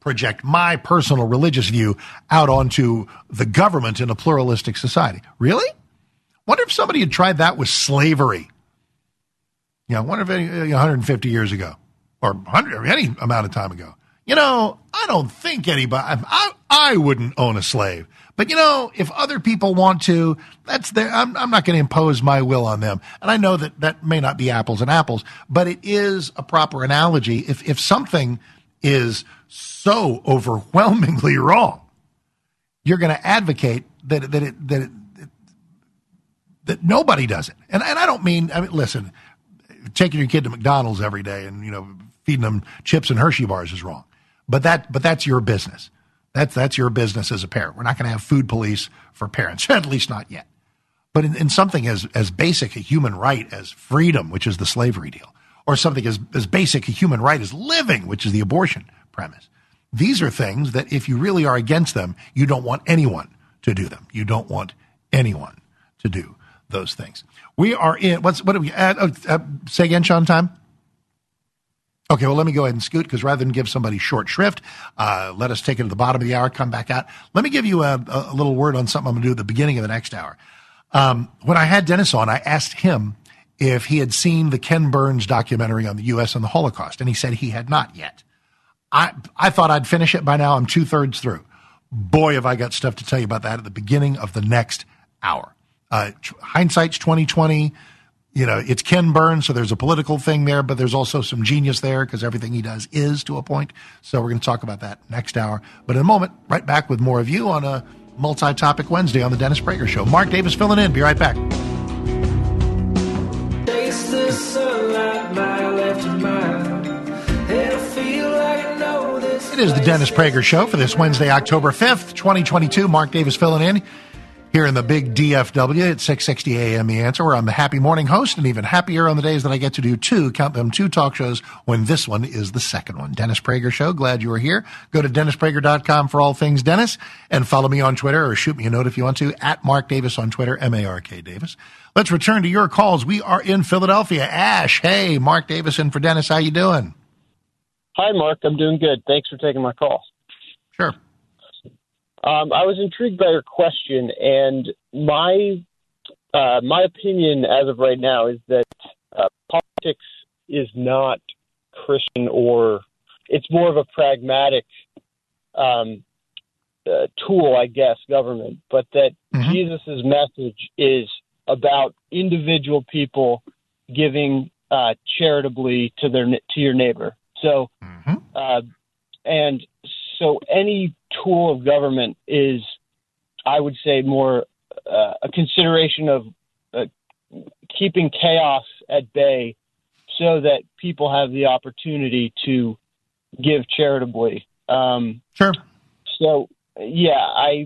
B: project my personal religious view out onto the government in a pluralistic society. Really? Wonder if somebody had tried that with slavery. You know, wonder if any, one hundred fifty years ago or one hundred, or any amount of time ago. You know, I don't think anybody, I, I wouldn't own a slave. But, you know, if other people want to, that's their, I'm, I'm not going to impose my will on them. And I know that that may not be apples and apples, but it is a proper analogy. If, if something is so overwhelmingly wrong, you're going to advocate that, that it, that it, that nobody does it. And, and I don't mean, I mean, listen, taking your kid to McDonald's every day and, you know, feeding them chips and Hershey bars is wrong. But that, but that's your business. That's, that's your business as a parent. We're not going to have food police for parents, at least not yet. But in, in something as, as basic a human right as freedom, which is the slavery deal, or something as, as basic a human right as living, which is the abortion premise. These are things that if you really are against them, you don't want anyone to do them. You don't want anyone to do those things. We are in, what's, what do we add? Oh, uh, say again, Sean, time? Okay, well, let me go ahead and scoot, because rather than give somebody short shrift, uh, let us take it to the bottom of the hour, come back out. Let me give you a, a little word on something I'm going to do at the beginning of the next hour. Um, when I had Dennis on, I asked him if he had seen the Ken Burns documentary on the U S and the Holocaust, and he said he had not yet. I I thought I'd finish it by now. I'm two-thirds through. Boy, have I got stuff to tell you about that at the beginning of the next hour. Uh, hindsight's twenty twenty. You know, it's Ken Burns, so there's a political thing there, but there's also some genius there because everything he does is to a point. So we're going to talk about that next hour. But in a moment, right back with more of you on a multi-topic Wednesday on the Dennis Prager Show. Mark Davis filling in. Be right back.
I: Taste the sunlight mile after mile, and I feel like I know this.
B: It is the Dennis Prager Show for this Wednesday, October fifth, twenty twenty-two. Mark Davis filling in here in the big D F W at six sixty a.m. The Answer. We're on the Happy Morning Host, and even happier on the days that I get to do two, count them, two talk shows when this one is the second one. Dennis Prager Show. Glad you are here. Go to dennis prager dot com for all things Dennis, and follow me on Twitter, or shoot me a note if you want to, at Mark Davis on Twitter, M A R K Davis. Let's return to your calls. We are in Philadelphia. Ash, hey, Mark Davis in for Dennis. How you doing?
J: Hi, Mark. I'm doing good. Thanks for taking my call.
B: Sure.
J: Um, I was intrigued by your question, and my uh, my opinion as of right now is that uh, politics is not Christian, or it's more of a pragmatic um, uh, tool, I guess, government, but that mm-hmm. Jesus' message is about individual people giving uh, charitably to their to your neighbor. So, mm-hmm. uh, and so any tool of government is, I would say, more uh, a consideration of uh, keeping chaos at bay so that people have the opportunity to give charitably. Um,
B: sure.
J: So, yeah, I,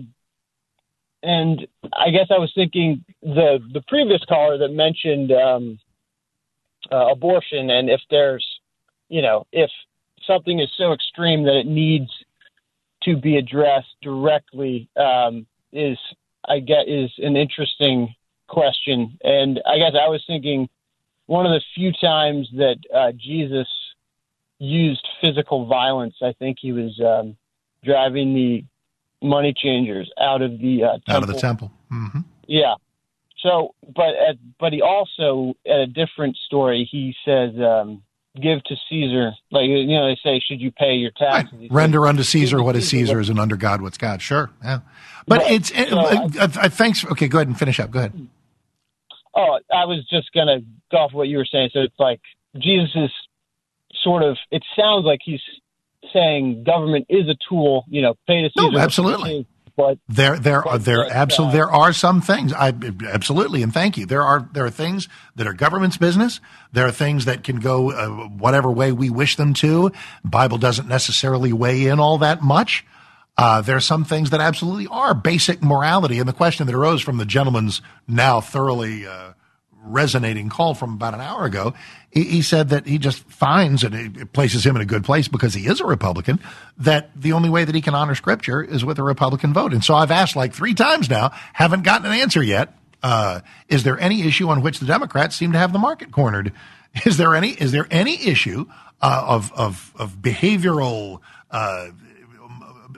J: and I guess I was thinking the, the previous caller that mentioned um, uh, abortion, and if there's, you know, if something is so extreme that it needs to be addressed directly, um, is, I guess, is an interesting question. And I guess I was thinking one of the few times that uh, Jesus used physical violence, I think he was um, driving the money changers out of the uh, temple.
B: Out of the temple. Mm-hmm.
J: Yeah. So, but at, but he also, at a different story, he says, um, give to Caesar, like, you know, they say, should you pay your taxes?
B: Right. Render says, unto Caesar what is Caesar's, and under God what's God. Sure, yeah. But right. it's, it, so uh, I, uh, thanks. Okay, go ahead and finish up. Go ahead.
J: Oh, I was just going to go off what you were saying. So it's like Jesus is sort of, it sounds like he's saying government is a tool, you know, pay to Caesar.
B: No, absolutely. But there, there are there absolutely there are some things. I absolutely, and thank you. There are there are things that are government's business. There are things that can go uh, whatever way we wish them to. Bible doesn't necessarily weigh in all that much. Uh, there are some things that absolutely are basic morality. And the question that arose from the gentleman's now thoroughly uh, resonating call from about an hour ago, he, he said that he just finds, and it, it places him in a good place because he is a Republican, that the only way that he can honor Scripture is with a Republican vote. And so I've asked like three times now, haven't gotten an answer yet. Uh, is there any issue on which the Democrats seem to have the market cornered? Is there any, is there any issue uh, of, of, of behavioral uh,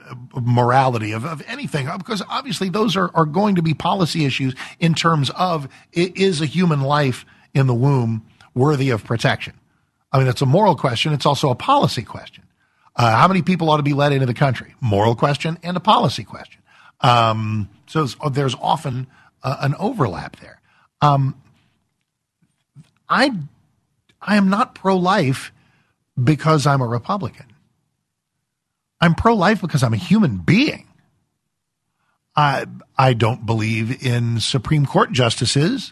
B: morality of, of anything, because obviously those are, are going to be policy issues in terms of, is a human life in the womb worthy of protection? I mean, it's a moral question. It's also a policy question. Uh, how many people ought to be let into the country? Moral question and a policy question. Um, so there's often uh, an overlap there. Um, I, I am not pro-life because I'm a Republican. I'm pro-life because I'm a human being. I, I don't believe in Supreme Court justices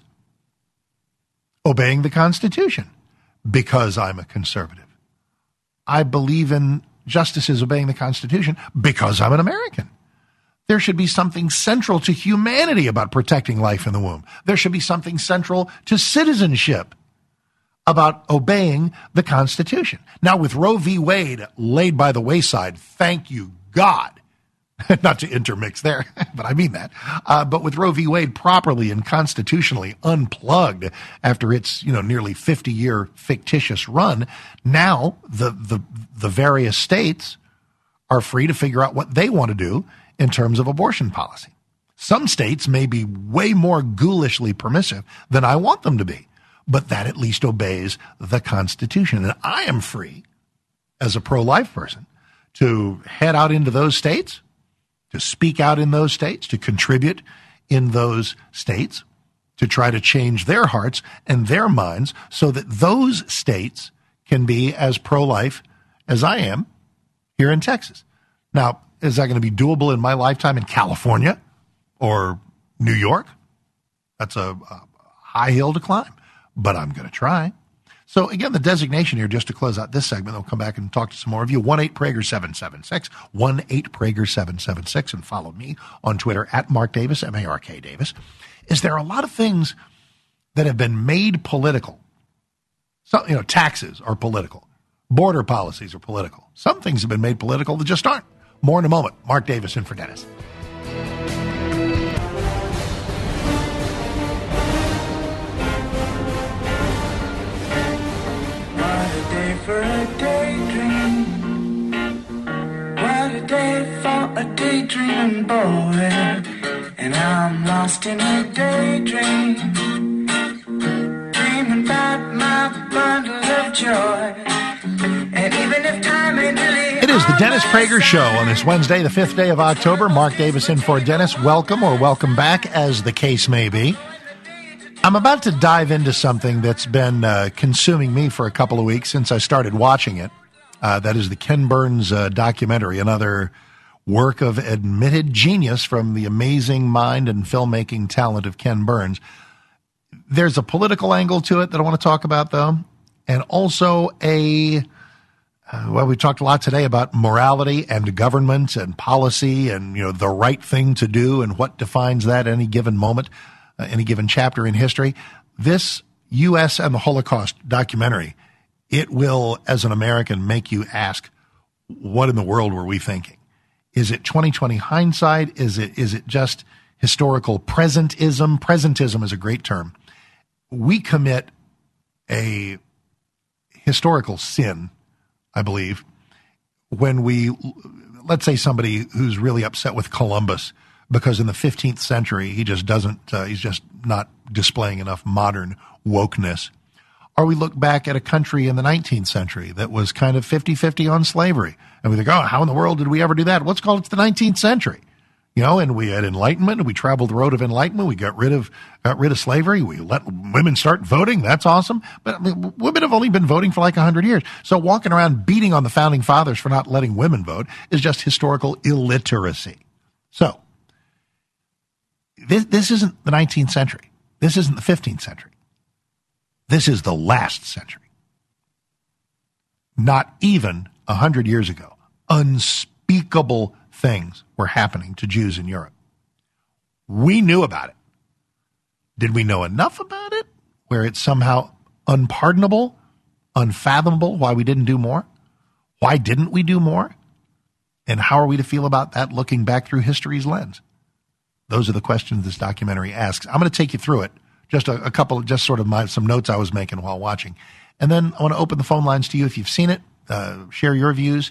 B: obeying the Constitution because I'm a conservative. I believe in justices obeying the Constitution because I'm an American. There should be something central to humanity about protecting life in the womb. There should be something central to citizenship about obeying the Constitution. Now, with Roe v. Wade laid by the wayside, thank you, God. Not to intermix there, but I mean that. Uh, but with Roe v. Wade properly and constitutionally unplugged after its, you know, nearly fifty-year fictitious run, now the, the the various states are free to figure out what they want to do in terms of abortion policy. Some states may be way more ghoulishly permissive than I want them to be, but that at least obeys the Constitution. And I am free, as a pro-life person, to head out into those states, to speak out in those states, to contribute in those states, to try to change their hearts and their minds so that those states can be as pro-life as I am here in Texas. Now, is that going to be doable in my lifetime in California or New York? That's a, a high hill to climb, but I'm going to try. So, again, the designation here, just to close out this segment, I'll come back and talk to some more of you, one eight Prager seven seven six, one eight Prager seven seven six, and follow me on Twitter at Mark Davis, M A R K Davis. Is there a lot of things that have been made political? So, you know, taxes are political. Border policies are political. Some things have been made political that just aren't. More in a moment. Mark Davis in for Dennis.
I: For a daydream, what a day for a daydreaming boy, and I'm lost in a daydream, dreaming about my bundle of joy, and even if time ain't really...
B: It is the Dennis Prager Show on this Wednesday, the fifth day of October. Mark Davis in for Dennis. Welcome or welcome back, as the case may be. I'm about to dive into something that's been uh, consuming me for a couple of weeks since I started watching it. Uh, that is the Ken Burns uh, documentary, another work of admitted genius from the amazing mind and filmmaking talent of Ken Burns. There's a political angle to it that I want to talk about, though, and also a, uh, well, we talked a lot today about morality and government and policy and, you know, the right thing to do and what defines that at any given moment. Uh, any given chapter in history. This U S and the Holocaust documentary, it will, as an American, make you ask, what in the world were we thinking? Is it twenty twenty hindsight? Is it is it just historical presentism? Presentism is a great term. We commit a historical sin, I believe, when we, let's say somebody who's really upset with Columbus because in the fifteenth century, he just doesn't, uh, he's just not displaying enough modern wokeness. Or we look back at a country in the nineteenth century that was kind of fifty-fifty on slavery. And we think, oh, how in the world did we ever do that? What's called it's the nineteenth century. You know, and we had enlightenment, and we traveled the road of enlightenment. We got rid of got rid of slavery. We let women start voting. That's awesome. But I mean, women have only been voting for like one hundred years. So walking around beating on the founding fathers for not letting women vote is just historical illiteracy. So This, this isn't the nineteenth century. This isn't the fifteenth century. This is the last century. Not even a hundred years ago, unspeakable things were happening to Jews in Europe. We knew about it. Did we know enough about it where it's somehow unpardonable, unfathomable why we didn't do more? Why didn't we do more? And how are we to feel about that looking back through history's lens? Those are the questions this documentary asks. I'm going to take you through it. Just a, a couple of, just sort of my, some notes I was making while watching. And then I want to open the phone lines to you if you've seen it. Uh, share your views.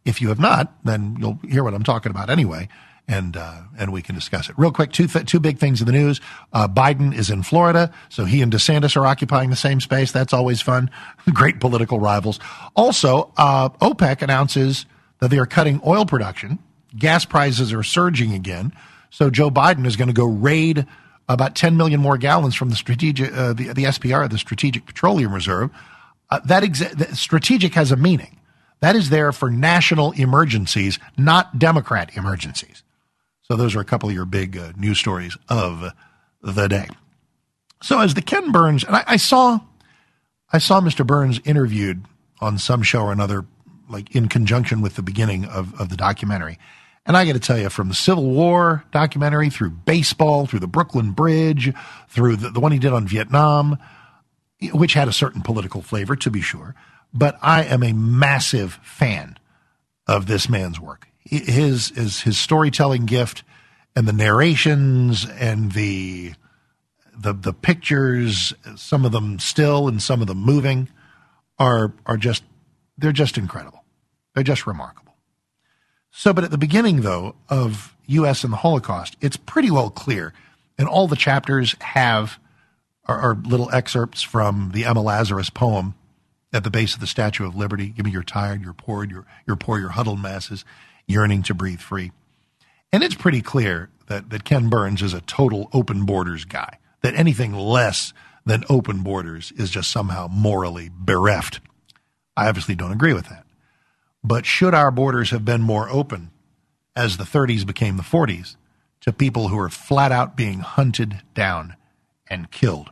B: If you have not, then you'll hear what I'm talking about anyway, and uh, and we can discuss it. Real quick, two th- two big things in the news. Uh, Biden is in Florida, so he and DeSantis are occupying the same space. That's always fun. Great political rivals. Also, uh, OPEC announces that they are cutting oil production. Gas prices are surging again, so Joe Biden is going to go raid about ten million more gallons from the strategic uh, the, the S P R, the Strategic Petroleum Reserve. Uh, that exa- strategic has a meaning. That is there for national emergencies, not Democrat emergencies. So those are a couple of your big uh, news stories of the day. So as the Ken Burns, and I, I saw, I saw Mister Burns interviewed on some show or another, like in conjunction with the beginning of, of the documentary. And I got to tell you, from the Civil War documentary through baseball, through the Brooklyn Bridge, through the, the one he did on Vietnam, which had a certain political flavor, to be sure. But I am a massive fan of this man's work. His, his, his storytelling gift and the narrations and the, the, the pictures, some of them still and some of them moving, are, are just, they're just incredible. They're just remarkable. So, but at the beginning, though, of U S and the Holocaust, it's pretty well clear, and all the chapters have are, are little excerpts from the Emma Lazarus poem at the base of the Statue of Liberty. Give me your tired, your poor, your, your poor, your huddled masses, yearning to breathe free. And it's pretty clear that, that Ken Burns is a total open borders guy, that anything less than open borders is just somehow morally bereft. I obviously don't agree with that. But should our borders have been more open as the thirties became the forties to people who are flat out being hunted down and killed?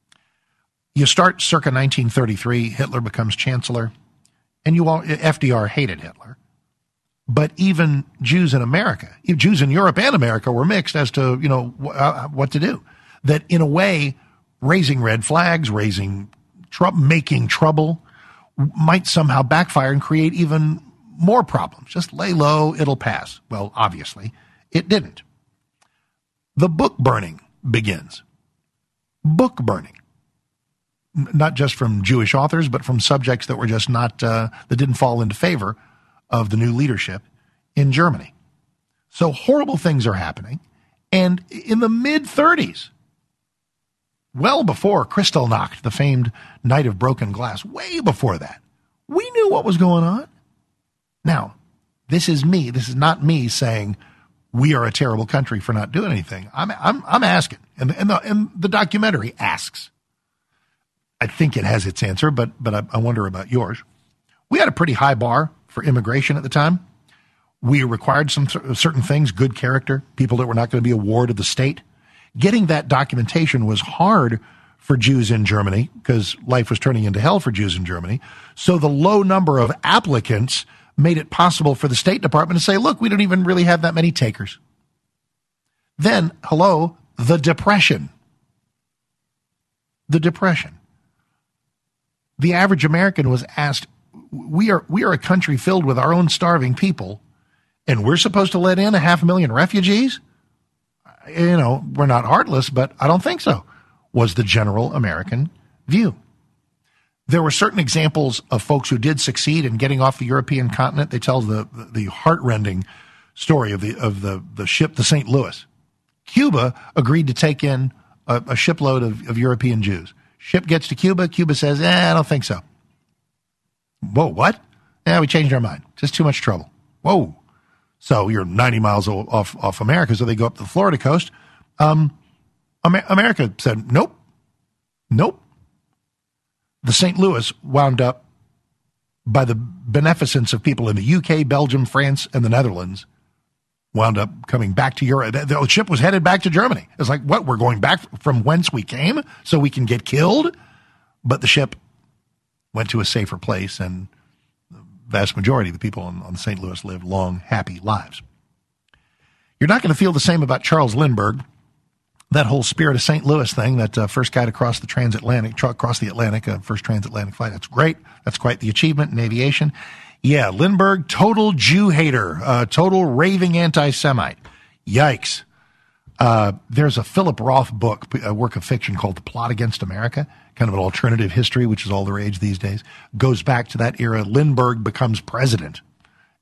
B: You start circa nineteen thirty-three, Hitler becomes chancellor, and you all, F D R hated Hitler. But even Jews in America, Jews in Europe and America were mixed as to, you know, uh, what to do. That in a way, raising red flags, raising trouble, making trouble might somehow backfire and create even more problems. Just lay low, it'll pass. Well, obviously, it didn't. The book burning begins. Book burning. Not just from Jewish authors, but from subjects that were just not, uh, that didn't fall into favor of the new leadership in Germany. So horrible things are happening. And in the mid-thirties, well before Kristallnacht, the famed Night of Broken Glass, way before that, we knew what was going on. Now, this is me. This is not me saying we are a terrible country for not doing anything. I'm I'm I'm asking, and and the, and the documentary asks. I think it has its answer, but but I, I wonder about yours. We had a pretty high bar for immigration at the time. We required some certain things, good character, people that were not going to be a ward of the state. Getting that documentation was hard for Jews in Germany because life was turning into hell for Jews in Germany. So the low number of applicants made it possible for the State Department to say, look, we don't even really have that many takers. Then, hello, the Depression. The Depression. The average American was asked, we are we are a country filled with our own starving people, and we're supposed to let in a half a million refugees? You know, we're not heartless, but I don't think so, was the general American view. There were certain examples of folks who did succeed in getting off the European continent. They tell the the heart-rending story of the of the, the ship, the Saint Louis. Cuba agreed to take in a, a shipload of, of European Jews. Ship gets to Cuba. Cuba says, eh, I don't think so. Whoa, what? Yeah, we changed our mind. Just too much trouble. Whoa. So you're ninety miles off off America, so they go up to the Florida coast. Um, Amer- America said, nope, nope. The Saint Louis wound up, by the beneficence of people in the U K, Belgium, France, and the Netherlands, wound up coming back to Europe. The ship was headed back to Germany. It's like, what, we're going back from whence we came so we can get killed? But the ship went to a safer place, and the vast majority of the people on, on Saint Louis lived long, happy lives. You're not going to feel the same about Charles Lindbergh, that whole Spirit of Saint Louis thing, that uh, first guy to cross the transatlantic, tra- cross the Atlantic, uh, first transatlantic flight. That's great. That's quite the achievement in aviation. Yeah, Lindbergh, total Jew hater, uh, total raving anti-Semite. Yikes. Uh, there's a Philip Roth book, a work of fiction called The Plot Against America, kind of an alternative history, which is all the rage these days. Goes back to that era. Lindbergh becomes president.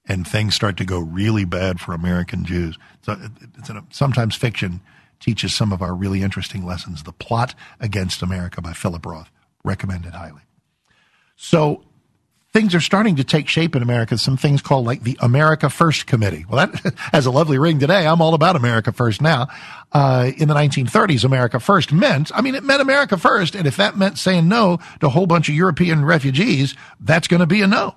B: and things start to go really bad for American Jews. So it's a, sometimes fiction teaches some of our really interesting lessons. The Plot Against America by Philip Roth. Recommended highly. So things are starting to take shape in America, some things called like the America First Committee. Well, that has a lovely ring today. I'm all about America First now. Uh, in the nineteen thirties, America First meant, I mean, it meant America First, and if that meant saying no to a whole bunch of European refugees, that's going to be a no.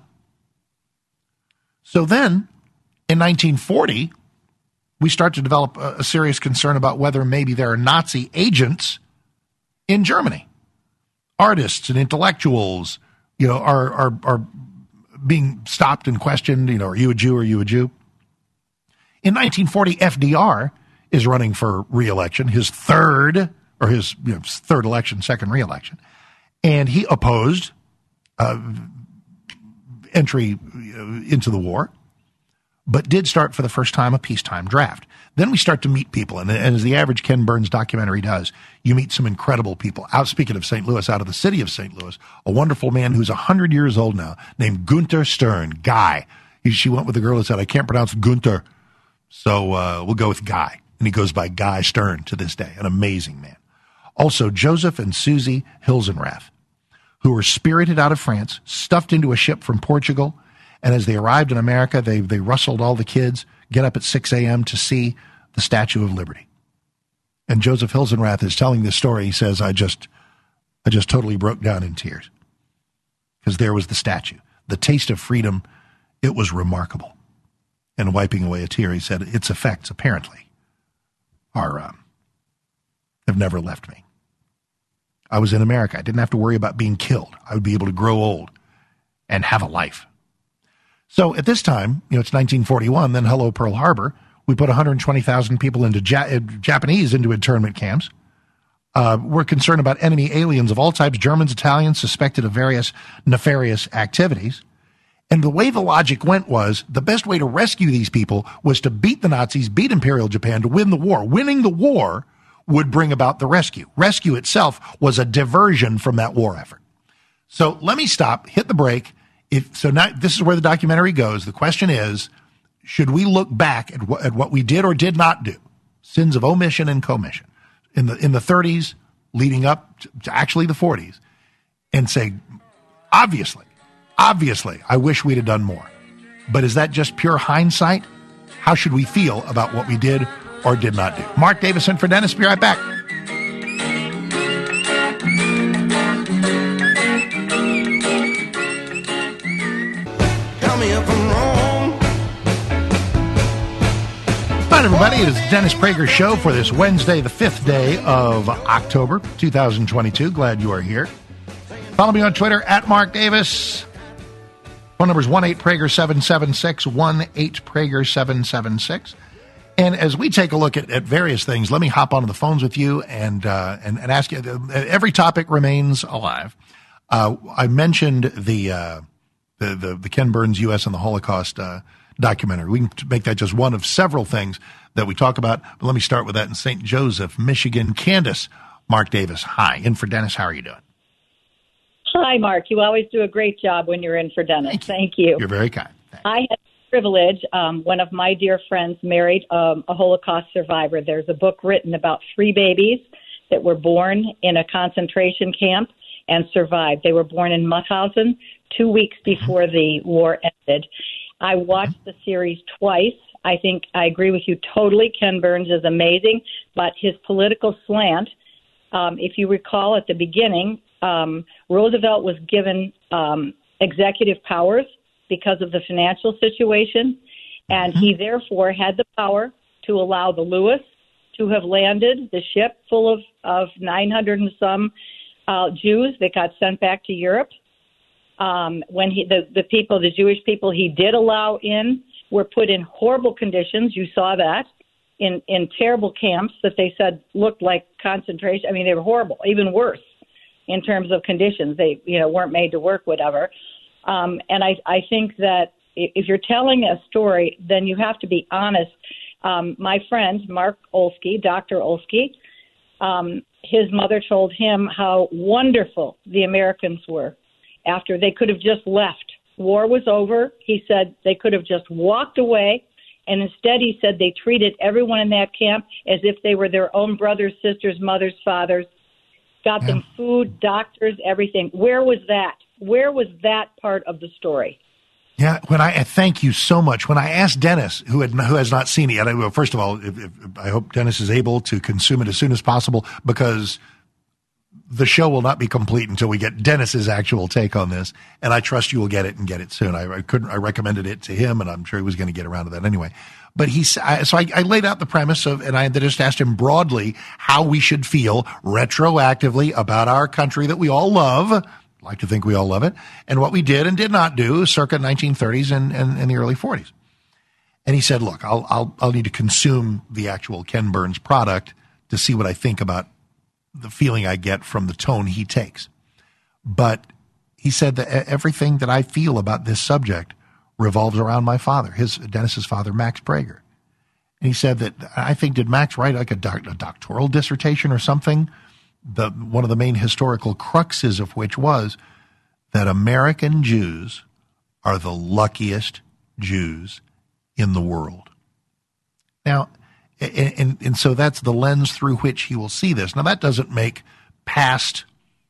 B: So then, in nineteen forty, we start to develop a, a serious concern about whether maybe there are Nazi agents in Germany. Artists and intellectuals, you know, are, are, are being stopped and questioned. You know, are you a Jew? Are you a Jew? In nineteen forty, F D R is running for re-election, his third, or his you know, third election, second re-election. And he opposed uh, entry into the war, but did start for the first time a peacetime draft. Then we start to meet people, and, and as the average Ken Burns documentary does, you meet some incredible people. Out, speaking of Saint Louis, out of the city of Saint Louis, a wonderful man who's one hundred years old now, named Gunther Stern, Guy. He, she went with the girl that said, I can't pronounce Gunther, so uh, we'll go with Guy. And he goes by Guy Stern to this day, an amazing man. Also, Joseph and Susie Hilsenrath, who were spirited out of France, stuffed into a ship from Portugal, and as they arrived in America, they they rustled all the kids, get up at six a.m. to see the Statue of Liberty. And Joseph Hilsenrath is telling this story. He says, I just, I just totally broke down in tears because there was the statue. The taste of freedom, it was remarkable. And wiping away a tear, he said, its effects, apparently, are um, have never left me. I was in America. I didn't have to worry about being killed. I would be able to grow old and have a life. So at this time, you know, it's nineteen forty-one, then hello, Pearl Harbor. We put one hundred twenty thousand people into ja- Japanese into internment camps. Uh, we're concerned about enemy aliens of all types, Germans, Italians, suspected of various nefarious activities. And the way the logic went was the best way to rescue these people was to beat the Nazis, beat Imperial Japan, to win the war. Winning the war would bring about the rescue. Rescue itself was a diversion from that war effort. So let me stop, hit the break. If, so now this is where the documentary goes. The question is, should we look back at, wh- at what we did or did not do? Sins of omission and commission in the in the thirties, leading up to, to actually the forties, and say, obviously, obviously, I wish we'd have done more. But is that just pure hindsight? How should we feel about what we did or did not do? Mark Davison for Dennis. Be right back. Hi, everybody. It is the Dennis Prager Show for this Wednesday, the fifth day of October, two thousand twenty-two. Glad you are here. Follow me on Twitter, at Mark Davis. Phone number is one eight Prager seven seven six, one eight Prager seven seven six. And as we take a look at, at various things, let me hop onto the phones with you and uh, and, and ask you. Every topic remains alive. Uh, I mentioned the, uh, the the the Ken Burns U S and the Holocaust uh, documentary. We can make that just one of several things that we talk about. But let me start with that in Saint Joseph, Michigan. Candace, Mark Davis, hi. In for Dennis, how are you doing?
K: Hi, Mark. You always do a great job when you're in for Dennis. Thank you. Thank you.
B: You're very kind. Thanks.
K: I had the privilege. Um, one of my dear friends married um, a Holocaust survivor. There's a book written about three babies that were born in a concentration camp and survived. They were born in Mauthausen two weeks before the war ended. I watched the series twice. I think I agree with you totally. Ken Burns is amazing, but his political slant, um, if you recall at the beginning, um, Roosevelt was given um, executive powers because of the financial situation, and he therefore had the power to allow the Lewis to have landed the ship full of, of nine hundred and some uh, Jews that got sent back to Europe. Um, when he, the, the people, the Jewish people he did allow in were put in horrible conditions. You saw that in, in terrible camps that they said looked like concentration. I mean, they were horrible, even worse in terms of conditions. They, you know, weren't made to work, whatever. Um, and I, I think that if you're telling a story, then you have to be honest. Um, my friend, Mark Olsky, Doctor Olsky, um, his mother told him how wonderful the Americans were after they could have just left war was over. He said they could have just walked away. And instead, he said they treated everyone in that camp as if they were their own brothers, sisters, mothers, fathers, got yeah. them food, doctors, everything. Where was that? Where was that part of the story?
B: Yeah, when I thank you so much. When I asked Dennis, who had who has not seen it yet, I, well, first of all, if, if, I hope Dennis is able to consume it as soon as possible, because the show will not be complete until we get Dennis's actual take on this, and I trust you will get it and get it soon. I, I couldn't. I recommended it to him, and I'm sure he was going to get around to that anyway. But he, I, so I, I laid out the premise of, and I just asked him broadly how we should feel retroactively about our country that we all love. Like to think we all love it, and what we did and did not do circa nineteen thirties and, and, and the early forties. And he said, look, I'll, I'll, I'll need to consume the actual Ken Burns product to see what I think about the feeling I get from the tone he takes. But he said that everything that I feel about this subject revolves around my father, his Dennis's father, Max Prager. And he said that, I think, did Max write like a, doc, a doctoral dissertation or something? The one of the main historical cruxes of which was that American Jews are the luckiest Jews in the world. Now, and, and, and so that's the lens through which he will see this. Now, that doesn't make past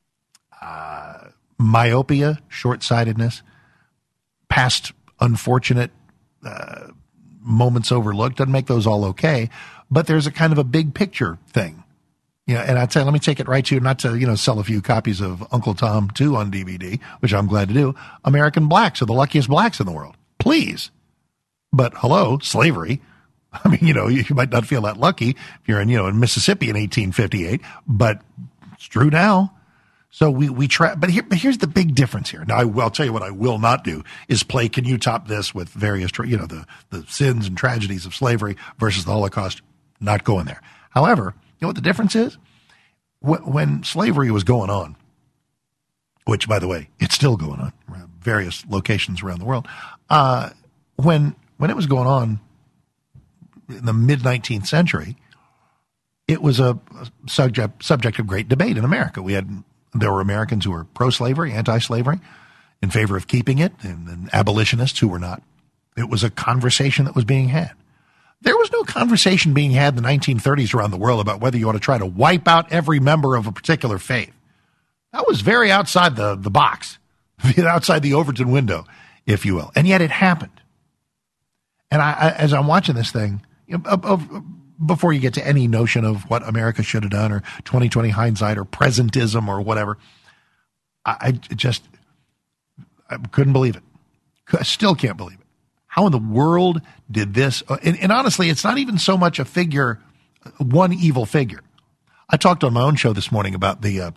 B: uh, myopia, short-sightedness, past unfortunate uh, moments overlooked, doesn't make those all okay, but there's a kind of a big picture thing. Yeah, and I'd say, let me take it right to, not to, you know, sell a few copies of Uncle Tom two on D V D, which I'm glad to do. American blacks are the luckiest blacks in the world. Please. But hello, slavery. I mean, you know, you, you might not feel that lucky if you're in, you know, in Mississippi in eighteen fifty-eight, but it's true now. So we, we try, but here, but here's the big difference here. Now, I will tell you what I will not do is play Can You Top This with various, you know, the, the sins and tragedies of slavery versus the Holocaust. Not going there. However, you know what the difference is? When slavery was going on, which, by the way, it's still going on, various locations around the world, uh, when when it was going on in the mid-nineteenth century, it was a subject subject of great debate in America. We had there were Americans who were pro-slavery, anti-slavery, in favor of keeping it, and, and abolitionists who were not. It was a conversation that was being had. There was no conversation being had in the nineteen thirties around the world about whether you ought to try to wipe out every member of a particular faith. That was very outside the, the box, outside the Overton window, if you will. And yet it happened. And I, I, as I'm watching this thing, you know, of, of, before you get to any notion of what America should have done or twenty twenty hindsight or presentism or whatever, I, I just I couldn't believe it. I still can't believe it. How in the world did this? And, and honestly, it's not even so much a figure, one evil figure. I talked on my own show this morning about the, uh,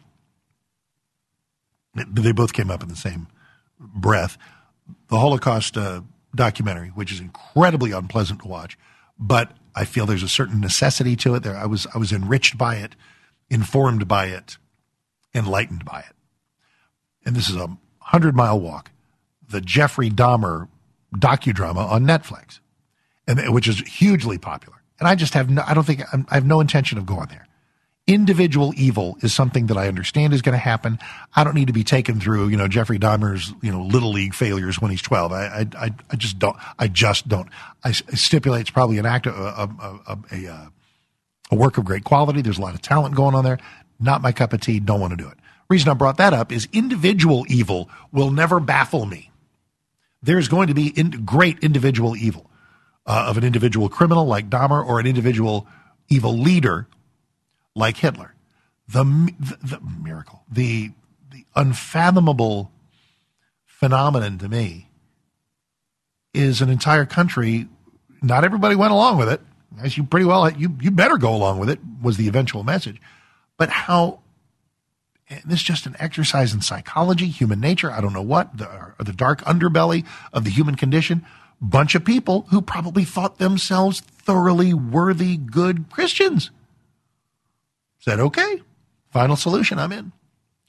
B: they both came up in the same breath, the Holocaust uh, documentary, which is incredibly unpleasant to watch, but I feel there's a certain necessity to it. There, I was I was enriched by it, informed by it, enlightened by it. And this is a hundred-mile walk. The Jeffrey Dahmer docudrama on Netflix, and which is hugely popular. And I just have no, I don't think, I have no intention of going there. Individual evil is something that I understand is going to happen. I don't need to be taken through, you know, Jeffrey Dahmer's, you know, little league failures when he's twelve. I, I, I just don't, I just don't. I stipulate it's probably an act, a, a, a, a, a work of great quality. There's a lot of talent going on there. Not my cup of tea. Don't want to do it. Reason I brought that up is individual evil will never baffle me. There's going to be in, great individual evil uh, of an individual criminal like Dahmer or an individual evil leader like Hitler. The, the, the miracle, the, the unfathomable phenomenon to me is an entire country. Not everybody went along with it. As you pretty well, you, you better go along with it was the eventual message. But how, and this is just an exercise in psychology, human nature, I don't know what, the, the dark underbelly of the human condition. Bunch of people who probably thought themselves thoroughly worthy, good Christians. Said, okay, final solution, I'm in.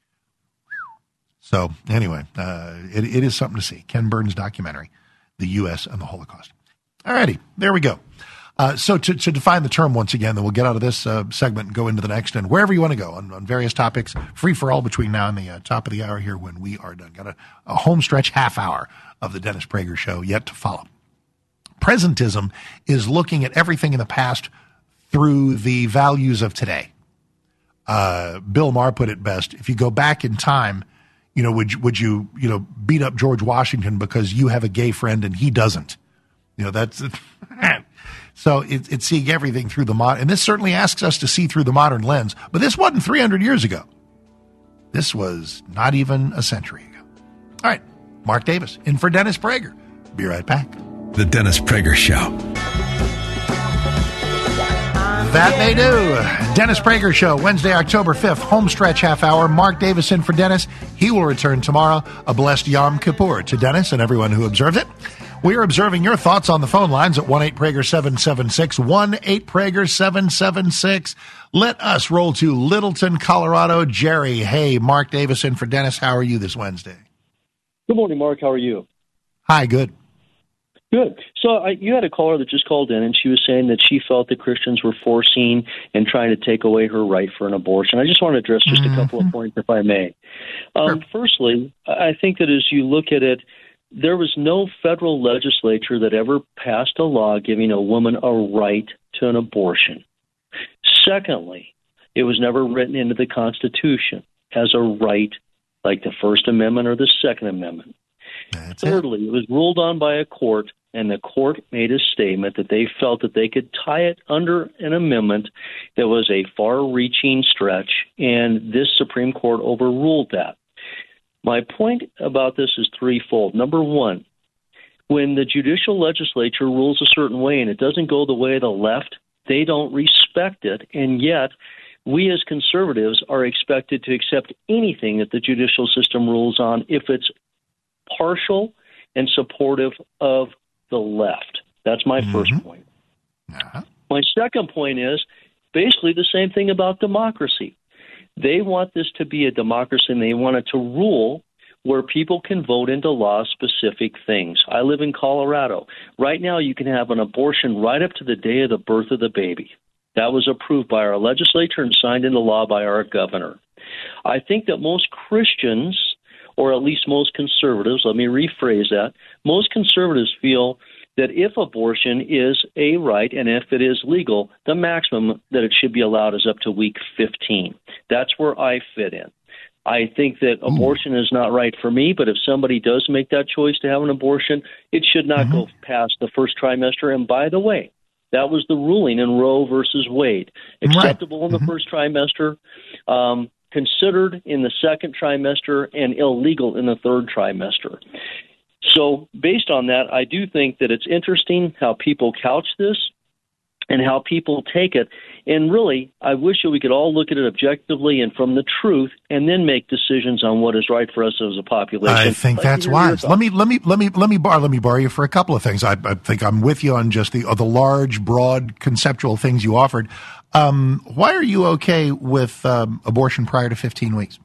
B: So anyway, uh, it, it is something to see. Ken Burns documentary, The U S and the Holocaust. All righty, there we go. Uh, so to, to define the term once again, then we'll get out of this uh, segment and go into the next, and wherever you want to go on, on various topics, free for all between now and the uh, top of the hour here when we are done. Got a, a home stretch half hour of the Dennis Prager Show yet to follow. Presentism is looking at everything in the past through the values of today. Uh, Bill Maher put it best. If you go back in time, you know, would, would you, you know, beat up George Washington because you have a gay friend and he doesn't? You know, that's so it, it's seeing everything through the modern, and this certainly asks us to see through the modern lens. But this wasn't three hundred years ago. This was not even a century ago. All right, Mark Davis in for Dennis Prager. Be right back.
L: The Dennis Prager Show.
B: That they do. Dennis Prager Show, Wednesday, October fifth, home stretch half hour. Mark Davis in for Dennis. He will return tomorrow. A blessed Yom Kippur to Dennis and everyone who observes it. We are observing your thoughts on the phone lines at one eight Prager seven seven six, one eight Prager seven seven six. Let us roll to Littleton, Colorado. Jerry, hey, Mark Davis in for Dennis. How are you this Wednesday?
M: Good morning, Mark. How are you?
B: Hi, good.
M: Good. So I, you had a caller that just called in, and she was saying that she felt that Christians were forcing and trying to take away her right for an abortion. I just want to address just mm-hmm. a couple of points, if I may. Um, sure. Firstly, I think that as you look at it, there was no federal legislature that ever passed a law giving a woman a right to an abortion. Secondly, it was never written into the Constitution as a right like the First Amendment or the Second Amendment.
B: That's
M: Thirdly, it. it was ruled on by a court, and the court made a statement that they felt that they could tie it under an amendment that was a far-reaching stretch, and this Supreme Court overruled that. My point about this is threefold. Number one, when the judicial legislature rules a certain way and it doesn't go the way of the left, they don't respect it, and yet we as conservatives are expected to accept anything that the judicial system rules on if it's partial and supportive of the left. That's my mm-hmm. first point. Uh-huh. My second point is basically the same thing about democracy. They want this to be a democracy, and they want it to rule where people can vote into law specific things. I live in Colorado. Right now, you can have an abortion right up to the day of the birth of the baby. That was approved by our legislature and signed into law by our governor. I think that most Christians, or at least most conservatives, let me rephrase that, most conservatives feel that if abortion is a right and if it is legal, the maximum that it should be allowed is up to week fifteen. That's where I fit in. I think that abortion is not right for me, but if somebody does make that choice to have an abortion, it should not mm-hmm. go past the first trimester. And by the way, that was the ruling in Roe versus Wade. Acceptable right. in the mm-hmm. first trimester, um, considered in the second trimester, and illegal in the third trimester. So based on that, I do think that it's interesting how people couch this and how people take it. And really, I wish that we could all look at it objectively and from the truth, and then make decisions on what is right for us as a population.
B: I think that's wise. Let me let me let me let me bar let me borrow you for a couple of things. I, I think I'm with you on just the uh, the large, broad, conceptual things you offered. Um, why are you okay with um, abortion prior to fifteen weeks?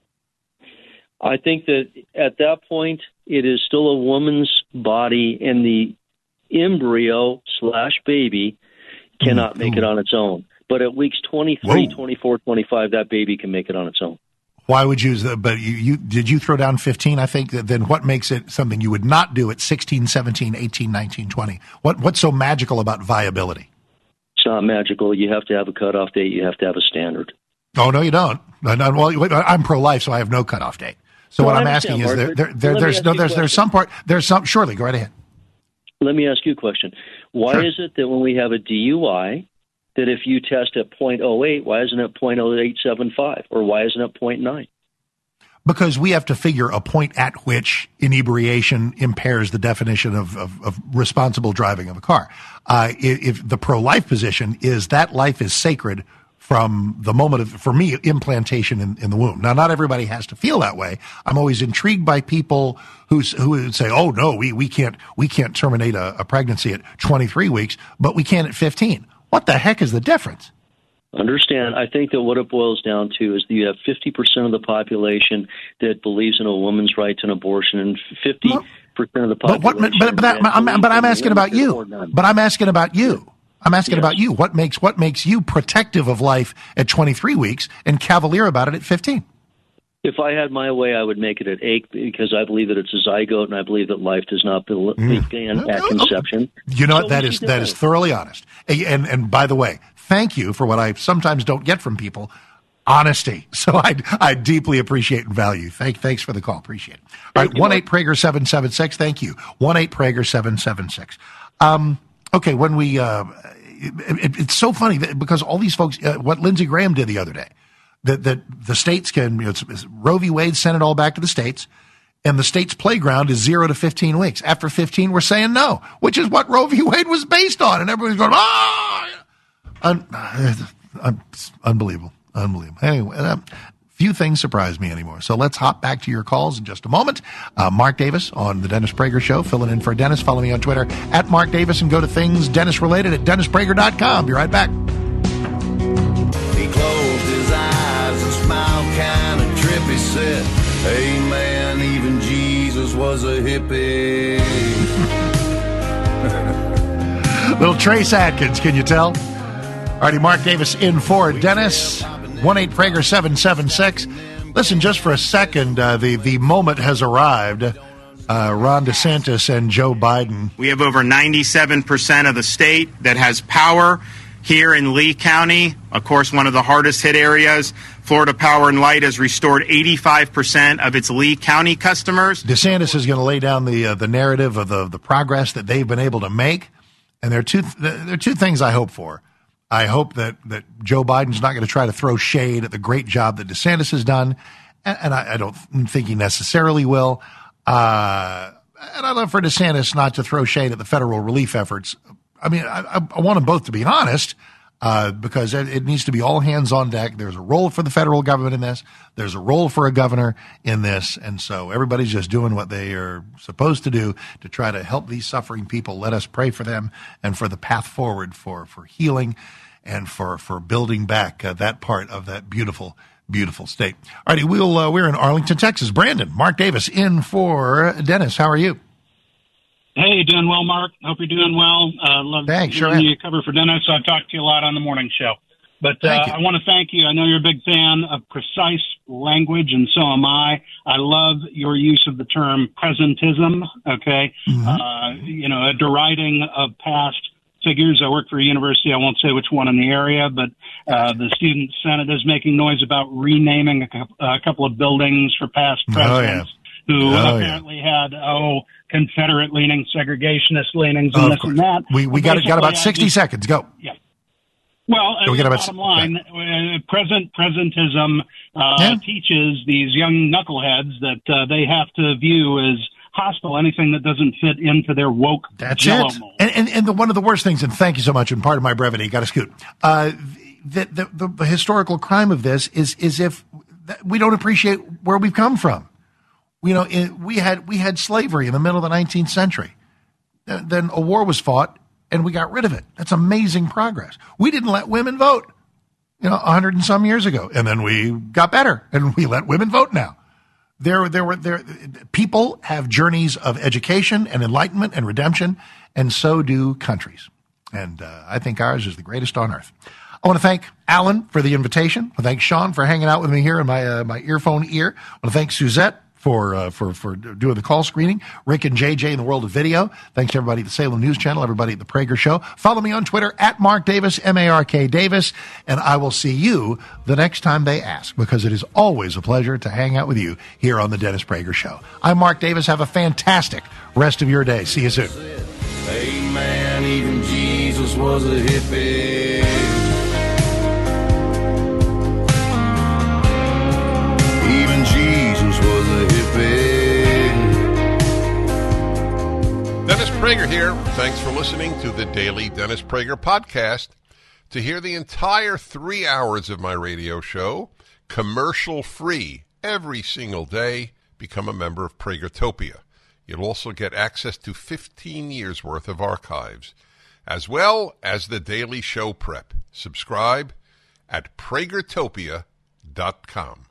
M: I think that at that point, it is still a woman's body, and the embryo slash baby cannot make it on its own. But at weeks twenty-three, Whoa. twenty-four, twenty-five, that baby can make it on its own.
B: Why would you? But you, you did you throw down fifteen? I think then what makes it something you would not do at sixteen, seventeen, eighteen, nineteen, twenty? What what's so magical about viability?
M: It's not magical. You have to have a cutoff date. You have to have a standard.
B: Oh no, you don't. Well, I'm pro-life, so I have no cutoff date. So
M: well,
B: what I'm asking is, there, there, there, there's no, there's, there's some part, there's some. Surely, go right ahead.
M: Let me ask you a question. Why sure. is it that when we have a D U I, that if you test at point oh eight, why isn't it point oh eight seven five, or why isn't it point nine?
B: Because we have to figure a point at which inebriation impairs the definition of, of, of responsible driving of a car. Uh, if, if the pro-life position is that life is sacred from the moment of, for me, implantation in, in the womb. Now, not everybody has to feel that way. I'm always intrigued by people who who would say, "Oh no, we we can't we can't terminate a, a pregnancy at twenty-three weeks, but we can at fifteen." What the heck is the difference?
M: Understand, I think that what it boils down to is that you have fifty percent of the population that believes in a woman's right to an abortion, and fifty percent of the population.
B: But, what, but, but, that, I'm, but I'm asking about you. But I'm asking about you. I'm asking
M: Yes.
B: about you. What makes what makes you protective of life at twenty-three weeks and cavalier about it at fifteen?
M: If I had my way, I would make it at eight because I believe that it's a zygote, and I believe that life does not be-
B: Mm.
M: begin at conception.
B: You know
M: So
B: what? That
M: we
B: is
M: should
B: that
M: know.
B: is thoroughly honest. And, and and by the way, thank you for what I sometimes don't get from people. Honesty. So I I deeply appreciate and value. Thank thanks for the call. Appreciate it. All right, one eight Prager seven seven six. Thank you. One eight Prager seven seven six. Um. Okay. When we uh, it, it, it's so funny that because all these folks, uh, what Lindsey Graham did the other day, that that the states can, you know, it's, it's Roe v. Wade sent it all back to the states, and the state's playground is zero to fifteen weeks. After fifteen, we're saying no, which is what Roe v. Wade was based on, and everybody's going, ah, Un- un- unbelievable. Unbelievable. Anyway, uh, few things surprise me anymore. So let's hop back to your calls in just a moment. Uh, Mark Davis on the Dennis Prager Show, filling in for Dennis. Follow me on Twitter at Mark Davis and go to things Dennis related at dennis prager dot com. Be right back.
N: He closed his eyes and smiled kind of trippy, said, hey man, even Jesus was a hippie.
B: Little Trace Atkins, can you tell? All righty, Mark Davis in for Dennis. one eight Prager seven seven six. Listen, just for a second, uh, the, the moment has arrived. Uh, Ron DeSantis and Joe Biden.
O: We have over ninety-seven percent of the state that has power here in Lee County. Of course, one of the hardest hit areas. Florida Power and Light has restored eighty-five percent of its Lee County customers.
B: DeSantis is going to lay down the uh, the narrative of the, the progress that they've been able to make. And there are two, th- there are two things I hope for. I hope that, that Joe Biden's not going to try to throw shade at the great job that DeSantis has done, and, and I, I don't think he necessarily will. Uh, and I'd love for DeSantis not to throw shade at the federal relief efforts. I mean, I, I, I want them both to be honest, uh, because it, it needs to be all hands on deck. There's a role for the federal government in this. There's a role for a governor in this. And so everybody's just doing what they are supposed to do to try to help these suffering people. Let us pray for them and for the path forward for, for healing and for, for building back uh, that part of that beautiful, beautiful state. All righty, we'll, uh, we're in Arlington, Texas. Brandon, Mark Davis in for Dennis. How are you?
P: Hey, doing well, Mark. Hope you're doing well. Uh, love
B: Thanks, sure
P: hearing
B: am.
P: you cover for Dennis. I've talked to you a lot on the morning show. But uh,
B: Thank you.
P: I want to thank you. I know you're a big fan of precise language, and so am I. I love your use of the term presentism, okay?
B: Mm-hmm.
P: Uh, you know, a deriding of past figures. I work for a university. I won't say which one in the area, but uh, the Student Senate is making noise about renaming a, cou- a couple of buildings for past presidents.
B: Oh, yeah.
P: Who
B: Oh,
P: apparently had, oh, Confederate-leaning, segregationist leanings, and
B: Of
P: this
B: course.
P: and that.
B: We, we
P: Well,
B: got, got about
P: basically, I
B: sixty
P: just-
B: seconds. Go.
P: Yeah. Well,
B: We
P: uh,
B: got about
P: bottom
B: s-
P: line, uh, present presentism uh,
B: Yeah.
P: teaches these young knuckleheads that uh, they have to view as hostile anything that doesn't fit into their woke
B: That's
P: jello
B: it.
P: mold.
B: And, and, and the, one of the worst things, and thank you so much, and part of my brevity, got to scoot. Uh, the, the, the, the historical crime of this is, is if th- we don't appreciate where we've come from. You know, it, we had we had slavery in the middle of the nineteenth century. Then, then a war was fought, and we got rid of it. That's amazing progress. We didn't let women vote, you know, a hundred and some years ago, and then we got better, and we let women vote now. There, there were there. People have journeys of education and enlightenment and redemption, and so do countries. And uh, I think ours is the greatest on earth. I want to thank Alan for the invitation. I want to thank Sean for hanging out with me here in my uh, my earphone ear. I want to thank Suzette for uh, for for doing the call screening. Rick and J J in the world of video. Thanks to everybody at the Salem News Channel, everybody at the Prager Show. Follow me on Twitter at Mark Davis, M A R K Davis, and I will see you the next time they ask, because it is always a pleasure to hang out with you here on the Dennis Prager Show. I'm Mark Davis. Have a fantastic rest of your day. See you soon.
N: Hey man, even Jesus was a hippie. Even Jesus was a hippie.
A: Dennis Prager here. Thanks for listening to the Daily Dennis Prager Podcast. To hear the entire three hours of my radio show, commercial-free, every single day, become a member of Pragertopia. You'll also get access to fifteen years worth of archives, as well as the daily show prep. Subscribe at pragertopia dot com.